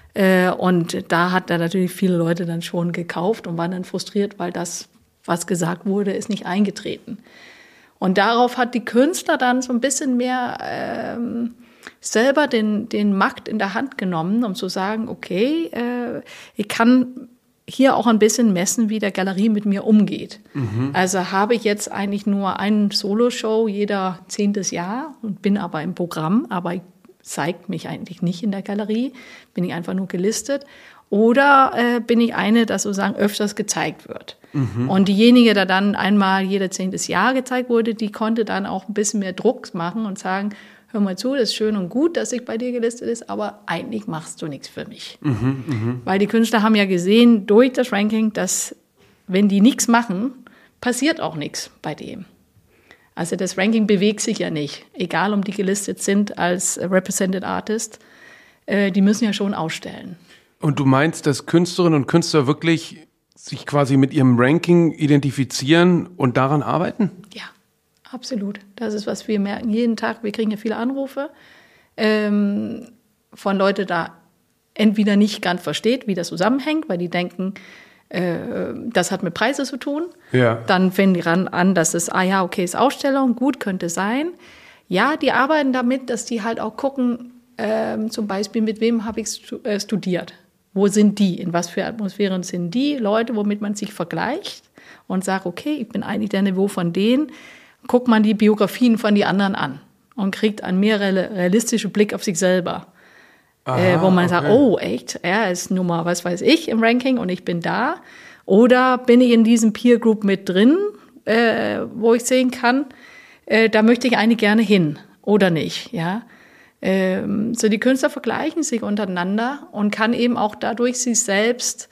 Und da hat er natürlich viele Leute dann schon gekauft und waren dann frustriert, weil das, was gesagt wurde, ist nicht eingetreten. Und darauf hat die Künstler dann so ein bisschen mehr selber den Markt in der Hand genommen, um zu sagen, okay, ich kann hier auch ein bisschen messen, wie der Galerie mit mir umgeht. Mhm. Also habe ich jetzt eigentlich nur eine Solo-Show jeder 10. Jahr und bin aber im Programm, aber ich zeigt mich eigentlich nicht in der Galerie, bin ich einfach nur gelistet. Oder bin ich eine, dass sozusagen öfters gezeigt wird. Mhm. Und diejenige, der dann einmal jeder 10. Jahr gezeigt wurde, die konnte dann auch ein bisschen mehr Druck machen und sagen, hör mal zu, das ist schön und gut, dass ich bei dir gelistet ist, aber eigentlich machst du nichts für mich. Mhm, mh. Weil die Künstler haben ja gesehen durch das Ranking, dass wenn die nichts machen, passiert auch nichts bei dem. Also das Ranking bewegt sich ja nicht, egal ob die gelistet sind als Represented Artist, die müssen ja schon ausstellen. Und du meinst, dass Künstlerinnen und Künstler wirklich sich quasi mit ihrem Ranking identifizieren und daran arbeiten? Ja. Absolut. Das ist, was wir merken jeden Tag. Wir kriegen ja viele Anrufe von Leuten, da entweder nicht ganz versteht, wie das zusammenhängt, weil die denken, das hat mit Preisen zu tun. Ja. Dann fangen die an, dass es, okay, ist Ausstellung, gut, könnte sein. Ja, die arbeiten damit, dass die halt auch gucken, zum Beispiel, mit wem habe ich studiert? Wo sind die? In was für Atmosphären sind die Leute, womit man sich vergleicht und sagt, okay, ich bin eigentlich der Niveau von denen. Guckt man die Biografien von die anderen an und kriegt einen mehr realistischen Blick auf sich selber. Aha, wo man sagt, oh echt, er ist Nummer, was weiß ich, im Ranking und ich bin da. Oder bin ich in diesem Peer Group mit drin, wo ich sehen kann, da möchte ich eigentlich gerne hin oder nicht. Ja? So die Künstler vergleichen sich untereinander und kann eben auch dadurch sich selbst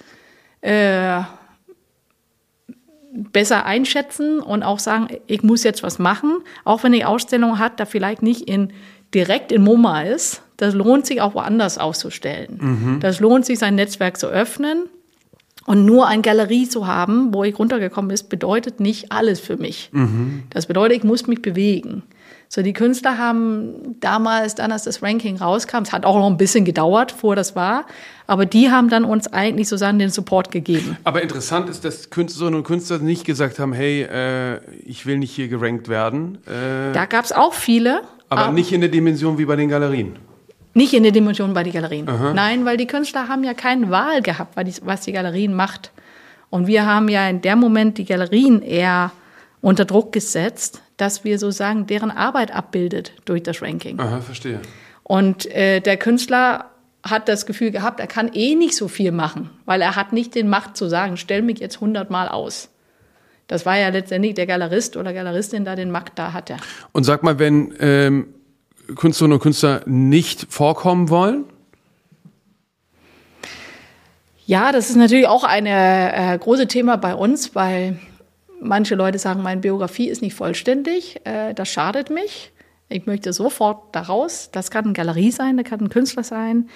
besser einschätzen und auch sagen, ich muss jetzt was machen, auch wenn die Ausstellung hat, da vielleicht nicht direkt in MoMA ist. Das lohnt sich auch woanders auszustellen. Mhm. Das lohnt sich, sein Netzwerk zu öffnen und nur eine Galerie zu haben, wo ich runtergekommen bin, bedeutet nicht alles für mich. Mhm. Das bedeutet, ich muss mich bewegen. So, die Künstler haben damals, dann als das Ranking rauskam, es hat auch noch ein bisschen gedauert, bevor das war, aber die haben dann uns eigentlich sozusagen den Support gegeben. Aber interessant ist, dass Künstlerinnen und Künstler nicht gesagt haben, hey, ich will nicht hier gerankt werden. Da gab es auch viele. Aber nicht in der Dimension wie bei den Galerien. Nicht in der Dimension bei den Galerien. Aha. Nein, weil die Künstler haben ja keine Wahl gehabt, was die Galerien macht. Und wir haben ja in dem Moment die Galerien eher unter Druck gesetzt, dass wir sozusagen deren Arbeit abbildet durch das Ranking. Aha, verstehe. Und der Künstler hat das Gefühl gehabt, er kann nicht so viel machen, weil er hat nicht den Macht zu sagen, stell mich jetzt 100 Mal aus. Das war ja letztendlich der Galerist oder Galeristin, da den Markt da hatte. Und sag mal, wenn Künstlerinnen und Künstler nicht vorkommen wollen? Ja, das ist natürlich auch ein großes Thema bei uns, weil manche Leute sagen, meine Biografie ist nicht vollständig, das schadet mich. Ich möchte sofort da raus. Das kann eine Galerie sein, das kann ein Künstler sein.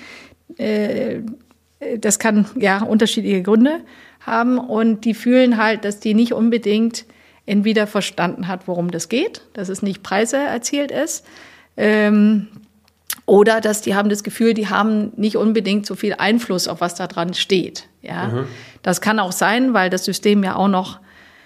Das kann ja unterschiedliche Gründe haben. Und die fühlen halt, dass die nicht unbedingt entweder verstanden hat, worum das geht, dass es nicht Preise erzielt ist. Oder dass die haben das Gefühl, die haben nicht unbedingt so viel Einfluss auf was da dran steht. Ja? Das kann auch sein, weil das System ja auch noch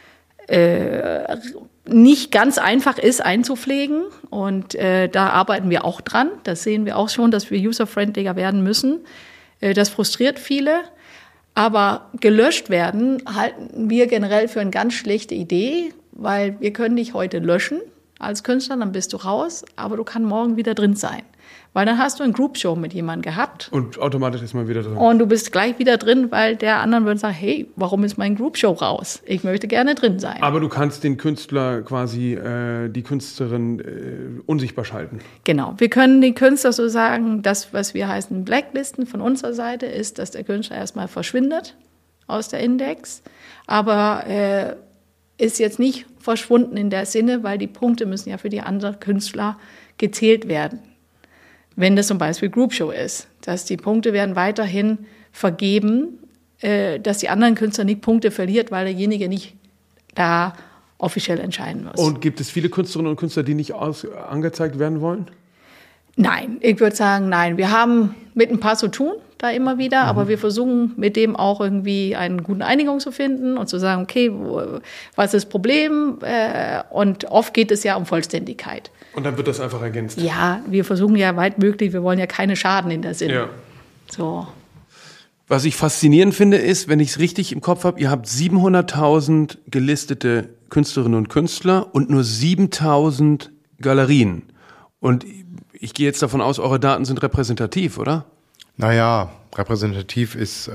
nicht ganz einfach ist einzupflegen. Und da arbeiten wir auch dran. Das sehen wir auch schon, dass wir user-friendlier werden müssen. Das frustriert viele. Aber gelöscht werden halten wir generell für eine ganz schlechte Idee, weil wir können dich heute löschen als Künstler, dann bist du raus, aber du kannst morgen wieder drin sein. Weil dann hast du eine Group-Show mit jemandem gehabt. Und automatisch ist man wieder drin. Und du bist gleich wieder drin, weil der anderen würde sagen, hey, warum ist mein Group-Show raus? Ich möchte gerne drin sein. Aber du kannst den Künstler quasi, die Künstlerin unsichtbar schalten. Genau. Wir können den Künstler so sagen, das, was wir heißen Blacklisten von unserer Seite, ist, dass der Künstler erstmal verschwindet aus der Index. Aber ist jetzt nicht verschwunden in der Sinne, weil die Punkte müssen ja für die anderen Künstler gezählt werden. Wenn das zum Beispiel Groupshow ist, dass die Punkte werden weiterhin vergeben, dass die anderen Künstler nicht Punkte verliert, weil derjenige nicht da offiziell entscheiden muss. Und gibt es viele Künstlerinnen und Künstler, die nicht angezeigt werden wollen? Nein, ich würde sagen, nein. Wir haben mit ein paar zu tun, da immer wieder, aber wir versuchen mit dem auch irgendwie eine gute Einigung zu finden und zu sagen, okay, was ist das Problem? Und oft geht es ja um Vollständigkeit. Und dann wird das einfach ergänzt? Ja, wir versuchen ja weit möglich, wir wollen ja keine Schaden in der Sinne. Ja. So. Was ich faszinierend finde, ist, wenn ich es richtig im Kopf habe, ihr habt 700.000 gelistete Künstlerinnen und Künstler und nur 7.000 Galerien. Und ich gehe jetzt davon aus, eure Daten sind repräsentativ, oder? Naja, repräsentativ ist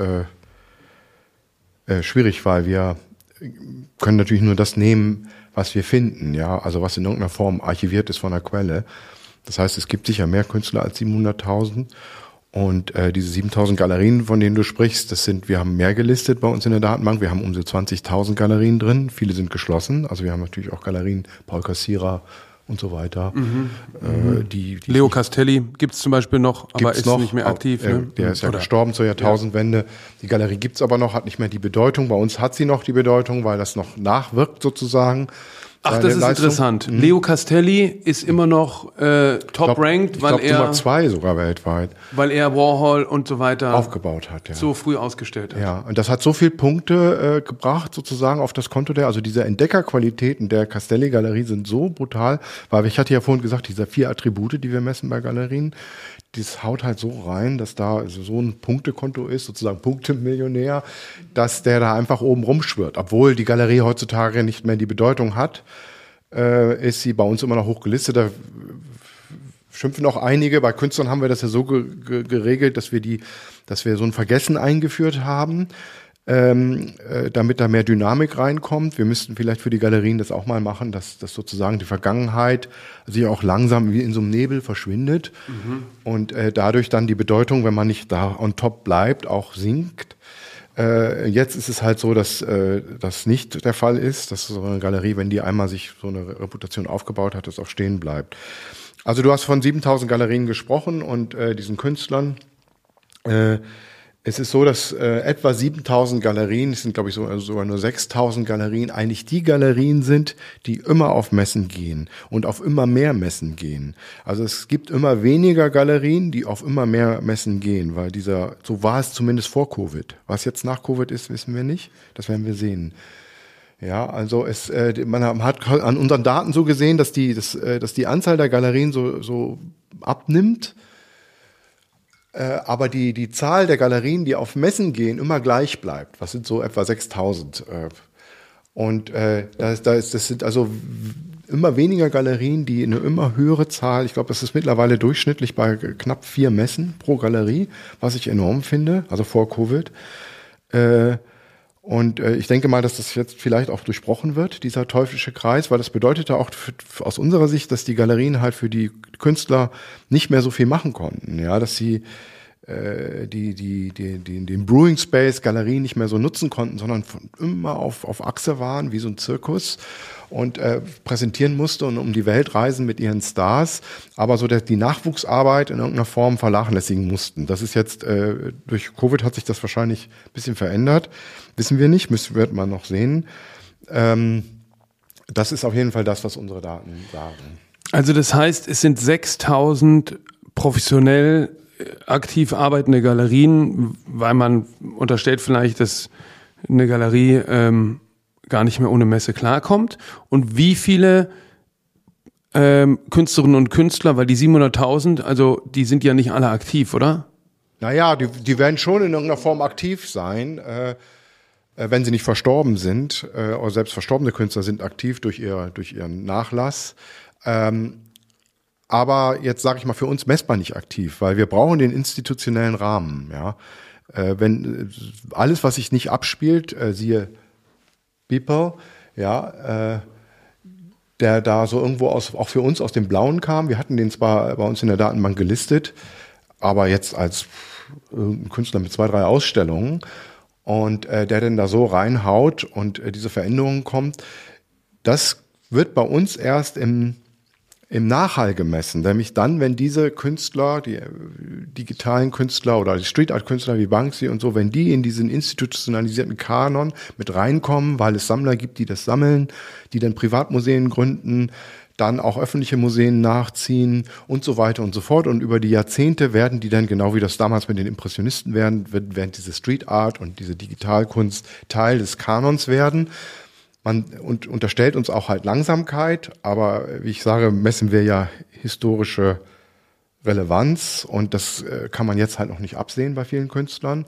schwierig, weil wir können natürlich nur das nehmen, was wir finden, ja, also was in irgendeiner Form archiviert ist von der Quelle. Das heißt, es gibt sicher mehr Künstler als 700.000 und diese 7.000 Galerien, von denen du sprichst, wir haben mehr gelistet bei uns in der Datenbank. Wir haben um so 20.000 Galerien drin, viele sind geschlossen, also wir haben natürlich auch Galerien, Paul Cassira und so weiter. Leo Castelli gibt's zum Beispiel noch, aber ist noch nicht mehr aktiv. Ne? Der ist ja gestorben zur Jahrtausendwende. Die Galerie gibt's aber noch, hat nicht mehr die Bedeutung. Bei uns hat sie noch die Bedeutung, weil das noch nachwirkt sozusagen. Ach, das ist interessant. Leo Castelli ist immer noch top-ranked, weil er Nummer 2 sogar weltweit. Weil er Warhol und so weiter aufgebaut hat, ja. So früh ausgestellt hat. Ja, und das hat so viel Punkte gebracht sozusagen auf das Konto also diese Entdeckerqualitäten der Castelli-Galerie sind so brutal, weil ich hatte ja vorhin gesagt, diese 4 Attribute, die wir messen bei Galerien, das haut halt so rein, dass da so ein Punktekonto ist, sozusagen Punktemillionär, dass der da einfach oben rumschwirrt. Obwohl die Galerie heutzutage nicht mehr die Bedeutung hat, ist sie bei uns immer noch hoch gelistet. Da schimpfen auch einige. Bei Künstlern haben wir das ja so geregelt, dass wir so ein Vergessen eingeführt haben, damit da mehr Dynamik reinkommt. Wir müssten vielleicht für die Galerien das auch mal machen, dass sozusagen die Vergangenheit sich auch langsam wie in so einem Nebel verschwindet und dadurch dann die Bedeutung, wenn man nicht da on top bleibt, auch sinkt. Jetzt ist es halt so, dass das nicht der Fall ist, dass so eine Galerie, wenn die einmal sich so eine Reputation aufgebaut hat, das auch stehen bleibt. Also du hast von 7.000 Galerien gesprochen und diesen Künstlern. Es ist so, dass etwa 7.000 Galerien, es sind glaube ich sogar nur 6.000 Galerien, eigentlich die Galerien sind, die immer auf Messen gehen und auf immer mehr Messen gehen. Also es gibt immer weniger Galerien, die auf immer mehr Messen gehen, weil so war es zumindest vor Covid. Was jetzt nach Covid ist, wissen wir nicht. Das werden wir sehen. Ja, also man hat an unseren Daten so gesehen, dass die Anzahl der Galerien so abnimmt. Aber die Zahl der Galerien, die auf Messen gehen, immer gleich bleibt. Was sind so etwa 6.000. Und das sind also immer weniger Galerien, die eine immer höhere Zahl, ich glaube, das ist mittlerweile durchschnittlich bei knapp 4 Messen pro Galerie, was ich enorm finde, also vor Covid. Und ich denke mal, dass das jetzt vielleicht auch durchbrochen wird, dieser teuflische Kreis, weil das bedeutete auch aus unserer Sicht, dass die Galerien halt für die Künstler nicht mehr so viel machen konnten. Ja, dass sie den Brewing Space Galerien nicht mehr so nutzen konnten, sondern immer auf Achse waren, wie so ein Zirkus und präsentieren musste und um die Welt reisen mit ihren Stars, aber so die Nachwuchsarbeit in irgendeiner Form vernachlässigen mussten. Das ist jetzt, durch Covid hat sich das wahrscheinlich ein bisschen verändert. Wissen wir nicht, wird man noch sehen. Das ist auf jeden Fall das, was unsere Daten sagen. Also das heißt, es sind 6.000 professionell aktiv arbeitende Galerien, weil man unterstellt vielleicht, dass eine Galerie gar nicht mehr ohne Messe klarkommt. Und wie viele Künstlerinnen und Künstler, weil die 700.000, also die sind ja nicht alle aktiv, oder? Naja, die werden schon in irgendeiner Form aktiv sein, wenn sie nicht verstorben sind. Oder selbst verstorbene Künstler sind aktiv durch ihren Nachlass. Aber jetzt sage ich mal für uns messbar nicht aktiv, weil wir brauchen den institutionellen Rahmen. Ja, wenn alles, was sich nicht abspielt, siehe Beeple, ja, der da so irgendwo auch für uns aus dem Blauen kam. Wir hatten den zwar bei uns in der Datenbank gelistet, aber jetzt als ein Künstler mit 2, 3 Ausstellungen und der denn da so reinhaut und diese Veränderungen kommt, das wird bei uns erst im Nachhall gemessen, nämlich dann, wenn diese Künstler, die digitalen Künstler oder die Street-Art-Künstler wie Banksy und so, wenn die in diesen institutionalisierten Kanon mit reinkommen, weil es Sammler gibt, die das sammeln, die dann Privatmuseen gründen, dann auch öffentliche Museen nachziehen und so weiter und so fort. Und über die Jahrzehnte werden die dann, genau wie das damals mit den Impressionisten werden diese Street-Art und diese Digitalkunst Teil des Kanons werden. Man unterstellt uns auch halt Langsamkeit, aber wie ich sage, messen wir ja historische Relevanz und das kann man jetzt halt noch nicht absehen bei vielen Künstlern.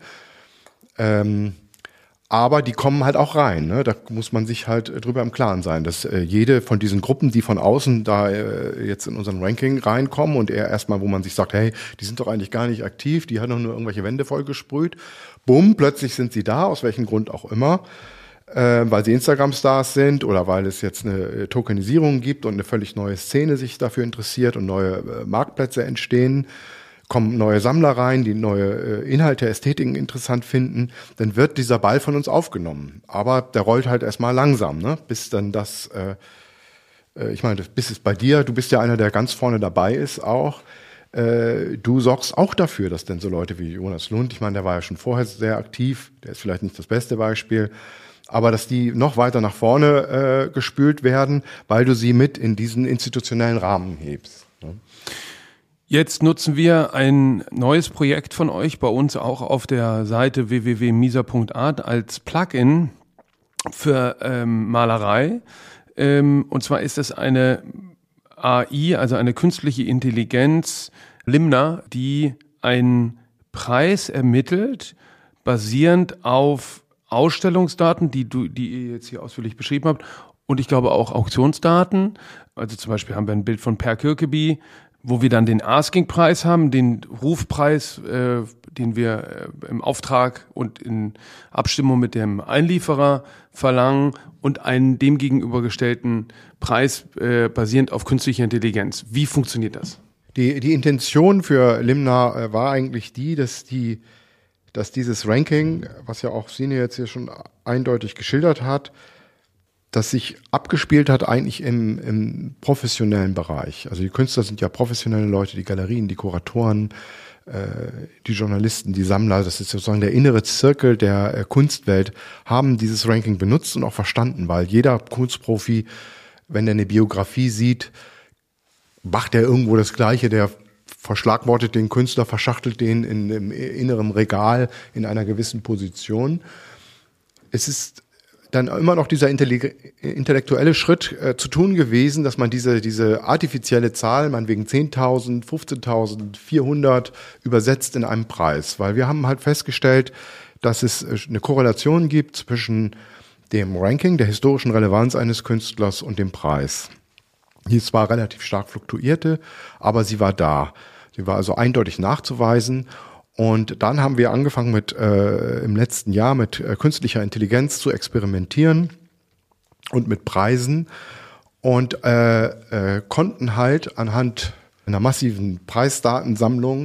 Aber die kommen halt auch rein, ne? Da muss man sich halt drüber im Klaren sein, dass jede von diesen Gruppen, die von außen da jetzt in unseren Ranking reinkommen und eher erstmal, wo man sich sagt, hey, die sind doch eigentlich gar nicht aktiv, die haben doch nur irgendwelche Wände vollgesprüht. Bumm, plötzlich sind sie da, aus welchem Grund auch immer. Weil sie Instagram-Stars sind oder weil es jetzt eine Tokenisierung gibt und eine völlig neue Szene sich dafür interessiert und neue Marktplätze entstehen, kommen neue Sammler rein, die neue Inhalte, Ästhetiken interessant finden, dann wird dieser Ball von uns aufgenommen. Aber der rollt halt erstmal langsam, ne? Bis dann ich meine, bis es bei dir, du bist ja einer, der ganz vorne dabei ist auch, du sorgst auch dafür, dass denn so Leute wie Jonas Lund, ich meine, der war ja schon vorher sehr aktiv, der ist vielleicht nicht das beste Beispiel, aber dass die noch weiter nach vorne gespült werden, weil du sie mit in diesen institutionellen Rahmen hebst. Ne? Jetzt nutzen wir ein neues Projekt von euch bei uns auch auf der Seite www.misa.art als Plugin für Malerei. Und zwar ist es eine AI, also eine künstliche Intelligenz, Limna, die einen Preis ermittelt, basierend auf Ausstellungsdaten, die ihr jetzt hier ausführlich beschrieben habt, und ich glaube auch Auktionsdaten. Also zum Beispiel haben wir ein Bild von Per Kirkeby, wo wir dann den Asking-Preis haben, den Rufpreis, den wir im Auftrag und in Abstimmung mit dem Einlieferer verlangen und einen dem gegenübergestellten Preis basierend auf künstlicher Intelligenz. Wie funktioniert das? Die Intention für Limna war eigentlich dass dieses Ranking, was ja auch Sine jetzt hier schon eindeutig geschildert hat, das sich abgespielt hat eigentlich im professionellen Bereich. Also die Künstler sind ja professionelle Leute, die Galerien, die Kuratoren, die Journalisten, die Sammler, das ist sozusagen der innere Zirkel der Kunstwelt, haben dieses Ranking benutzt und auch verstanden, weil jeder Kunstprofi, wenn er eine Biografie sieht, macht er irgendwo das Gleiche, der verschlagwortet den Künstler, verschachtelt den im inneren Regal in einer gewissen Position. Es ist dann immer noch dieser intellektuelle Schritt zu tun gewesen, dass man diese artifizielle Zahl, meinetwegen 10.000, 15.000, 400 übersetzt in einem Preis. Weil wir haben halt festgestellt, dass es eine Korrelation gibt zwischen dem Ranking, der historischen Relevanz eines Künstlers und dem Preis. Die zwar relativ stark fluktuierte, aber sie war da. Sie war also eindeutig nachzuweisen. Und dann haben wir angefangen im letzten Jahr mit künstlicher Intelligenz zu experimentieren und mit Preisen und konnten halt anhand einer massiven Preisdatensammlung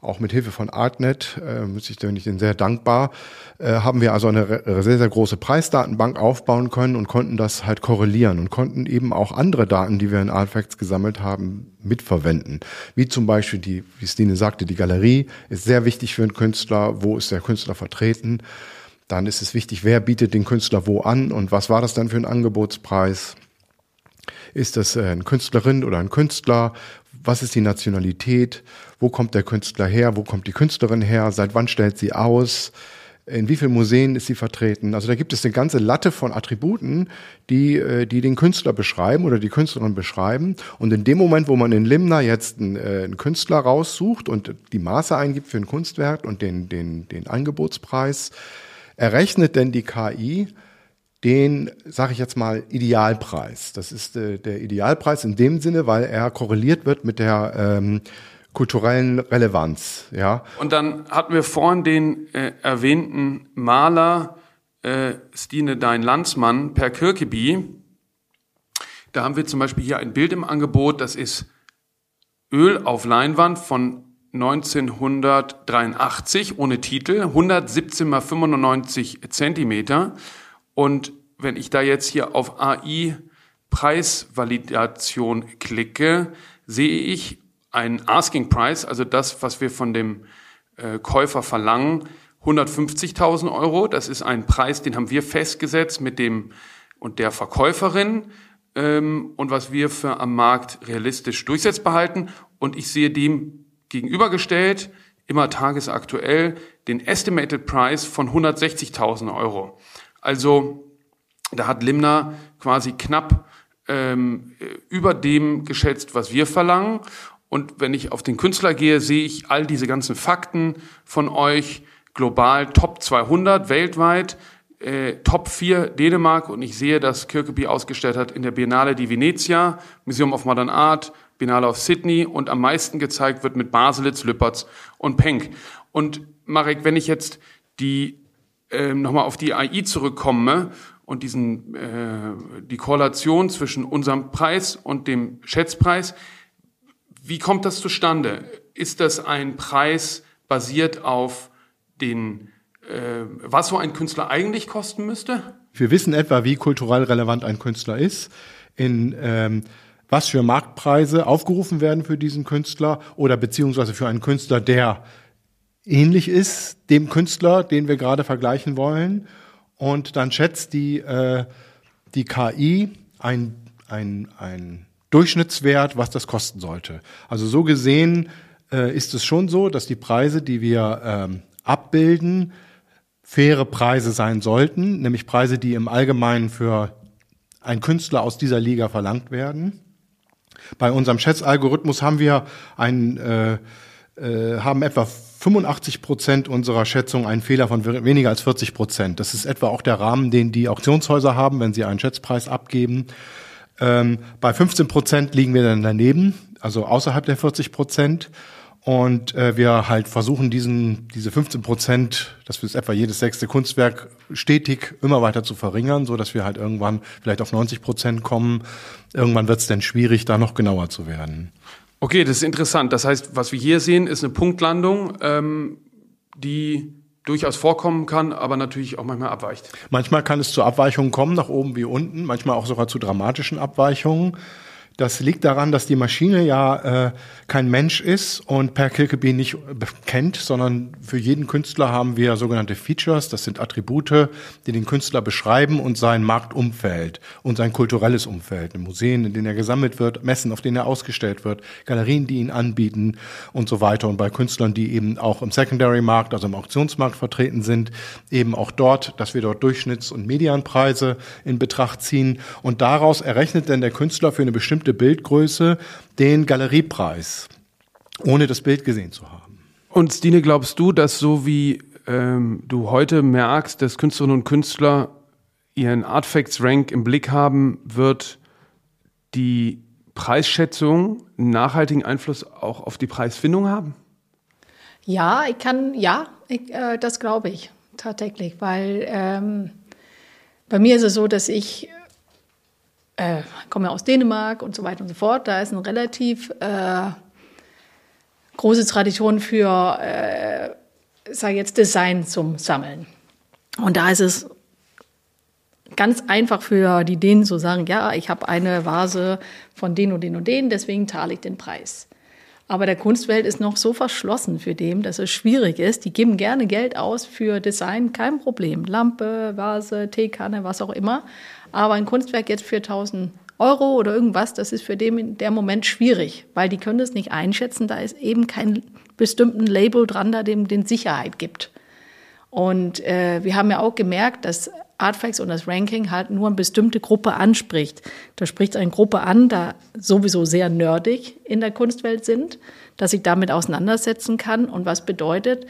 auch mit Hilfe von Artnet, bin ich denen sehr dankbar, haben wir also eine sehr, sehr große Preisdatenbank aufbauen können und konnten das halt korrelieren und konnten eben auch andere Daten, die wir in Artfacts gesammelt haben, mitverwenden. Wie zum Beispiel wie Stine sagte, die Galerie ist sehr wichtig für einen Künstler. Wo ist der Künstler vertreten? Dann ist es wichtig, wer bietet den Künstler wo an und was war das dann für ein Angebotspreis? Ist das eine Künstlerin oder ein Künstler? Was ist die Nationalität? Wo kommt der Künstler her? Wo kommt die Künstlerin her? Seit wann stellt sie aus? In wie vielen Museen ist sie vertreten? Also da gibt es eine ganze Latte von Attributen, die den Künstler beschreiben oder die Künstlerin beschreiben. Und in dem Moment, wo man in Limna jetzt einen Künstler raussucht und die Maße eingibt für ein Kunstwerk und den Angebotspreis, errechnet denn die KI den, sage ich jetzt mal, Idealpreis. Das ist der Idealpreis in dem Sinne, weil er korreliert wird mit der kulturellen Relevanz. Ja. Und dann hatten wir vorhin den erwähnten Maler Stine Dein-Landsmann Per Kirkeby. Da haben wir zum Beispiel hier ein Bild im Angebot, das ist Öl auf Leinwand von 1983 ohne Titel, 117 mal 95 Zentimeter. Und wenn ich da jetzt hier auf AI-Preisvalidation klicke, sehe ich einen Asking Price, also das, was wir von dem Käufer verlangen, 150.000 Euro. Das ist ein Preis, den haben wir festgesetzt mit dem und der Verkäuferin und was wir für am Markt realistisch durchsetzbar halten. Und ich sehe dem gegenübergestellt, immer tagesaktuell, den Estimated Price von 160.000 Euro. Also da hat Limna quasi knapp über dem geschätzt, was wir verlangen. Und wenn ich auf den Künstler gehe, sehe ich all diese ganzen Fakten von euch, global Top 200 weltweit, Top 4 Dänemark. Und ich sehe, dass Kirkeby ausgestellt hat in der Biennale di Venezia, Museum of Modern Art, Biennale of Sydney und am meisten gezeigt wird mit Baselitz, Lüpertz und Penck. Und Marek, wenn ich jetzt nochmal auf die AI zurückkomme und die Korrelation zwischen unserem Preis und dem Schätzpreis, wie kommt das zustande? Ist das ein Preis basiert auf was so ein Künstler eigentlich kosten müsste? Wir wissen etwa, wie kulturell relevant ein Künstler ist, in was für Marktpreise aufgerufen werden für diesen Künstler oder beziehungsweise für einen Künstler, der ähnlich ist dem Künstler, den wir gerade vergleichen wollen. Und dann schätzt die KI ein Durchschnittswert, was das kosten sollte. Also so gesehen ist es schon so, dass die Preise, die wir abbilden, faire Preise sein sollten, nämlich Preise, die im Allgemeinen für einen Künstler aus dieser Liga verlangt werden. Bei unserem Schätzalgorithmus haben wir haben etwa 85% unserer Schätzung einen Fehler von weniger als 40%. Das ist etwa auch der Rahmen, den die Auktionshäuser haben, wenn sie einen Schätzpreis abgeben. Bei 15% liegen wir dann daneben, also außerhalb der 40%. Und wir halt versuchen, diese 15%, das ist etwa jedes 6. Kunstwerk, stetig immer weiter zu verringern, so dass wir halt irgendwann vielleicht auf 90% kommen. Irgendwann wird es dann schwierig, da noch genauer zu werden. Okay, das ist interessant. Das heißt, was wir hier sehen, ist eine Punktlandung, die durchaus vorkommen kann, aber natürlich auch manchmal abweicht. Manchmal kann es zu Abweichungen kommen, nach oben wie unten, manchmal auch sogar zu dramatischen Abweichungen. Das liegt daran, dass die Maschine ja kein Mensch ist und Per Kirkeby nicht kennt, sondern für jeden Künstler haben wir sogenannte Features, das sind Attribute, die den Künstler beschreiben und sein Marktumfeld und sein kulturelles Umfeld, Museen, in denen er gesammelt wird, Messen, auf denen er ausgestellt wird, Galerien, die ihn anbieten und so weiter. Und bei Künstlern, die eben auch im Secondary-Markt, also im Auktionsmarkt vertreten sind, eben auch dort, dass wir dort Durchschnitts- und Medianpreise in Betracht ziehen. Und daraus errechnet dann der Künstler für eine bestimmte Bildgröße den Galeriepreis, ohne das Bild gesehen zu haben. Und Stine, glaubst du, dass so wie du heute merkst, dass Künstlerinnen und Künstler ihren Artfacts-Rank im Blick haben, wird die Preisschätzung einen nachhaltigen Einfluss auch auf die Preisfindung haben? Ja, das glaube ich tatsächlich, weil bei mir ist es so, dass ich komme aus Dänemark und so weiter und so fort. Da ist ein relativ große Tradition für, sage jetzt, Design zum Sammeln. Und da ist es ganz einfach für die Dänen zu sagen, ja, ich habe eine Vase von den und den und den, deswegen zahle ich den Preis. Aber der Kunstwelt ist noch so verschlossen für dem, dass es schwierig ist. Die geben gerne Geld aus für Design, kein Problem. Lampe, Vase, Teekanne, was auch immer. Aber ein Kunstwerk jetzt für 1.000 € oder irgendwas, das ist für den in der Moment schwierig, weil die können es nicht einschätzen. Da ist eben kein bestimmten Label dran, da dem den Sicherheit gibt. Und wir haben ja auch gemerkt, dass Artfacts und das Ranking halt nur eine bestimmte Gruppe anspricht. Da spricht eine Gruppe an, da sowieso sehr nerdig in der Kunstwelt sind, dass ich damit auseinandersetzen kann. Und was bedeutet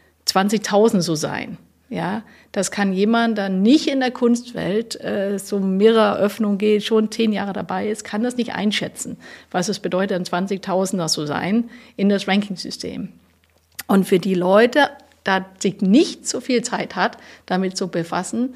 20.000 so sein? Ja, das kann jemand, der nicht in der Kunstwelt so mehrere Öffnungen geht, schon 10 Jahre dabei ist, kann das nicht einschätzen, was es bedeutet, ein 20.000er zu sein in das Ranking-System. Und für die Leute, da sich nicht so viel Zeit hat, damit zu befassen,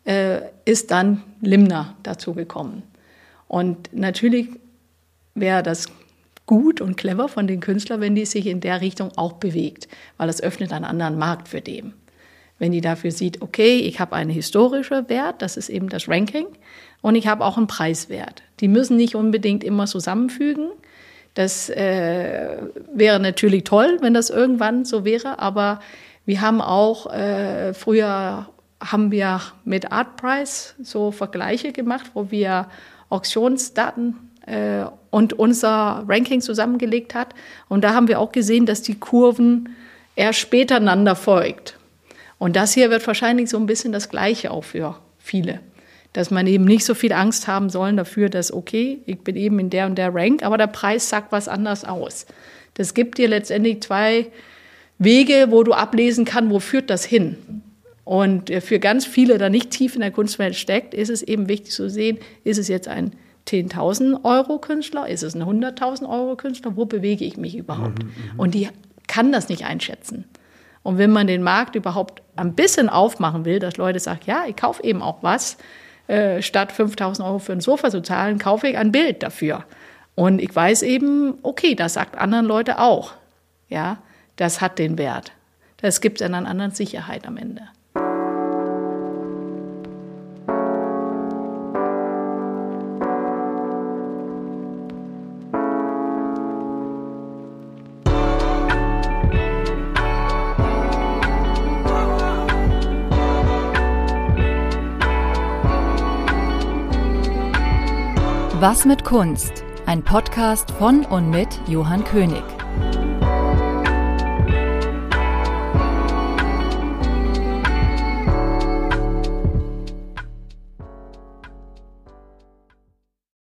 ist dann Limner dazu gekommen. Und natürlich wäre das gut und clever von den Künstlern, wenn die sich in der Richtung auch bewegt, weil das öffnet einen anderen Markt für den. Wenn die dafür sieht, okay, ich habe einen historischen Wert, das ist eben das Ranking, und ich habe auch einen Preiswert. Die müssen nicht unbedingt immer zusammenfügen. Das wäre natürlich toll, wenn das irgendwann so wäre, aber wir haben auch, früher haben wir mit Artprice so Vergleiche gemacht, wo wir Auktionsdaten und unser Ranking zusammengelegt hat. Und da haben wir auch gesehen, dass die Kurven eher später einander folgt. Und das hier wird wahrscheinlich so ein bisschen das Gleiche auch für viele. Dass man eben nicht so viel Angst haben sollen dafür, dass, okay, ich bin eben in der und der Rank, aber der Preis sagt was anderes aus. Das gibt dir letztendlich 2 Wege, wo du ablesen kannst, wo führt das hin. Und für ganz viele, der nicht tief in der Kunstwelt steckt, ist es eben wichtig zu sehen, ist es jetzt ein 10.000 € Künstler, ist es ein 100.000 € Künstler, wo bewege ich mich überhaupt? Und die kann das nicht einschätzen. Und wenn man den Markt überhaupt ein bisschen aufmachen will, dass Leute sagen, ja, ich kaufe eben auch was, statt 5.000 € für ein Sofa zu zahlen, kaufe ich ein Bild dafür. Und ich weiß eben, okay, das sagt anderen Leute auch, ja, das hat den Wert. Das gibt einer anderen Sicherheit am Ende. Was mit Kunst? Ein Podcast von und mit Johann König.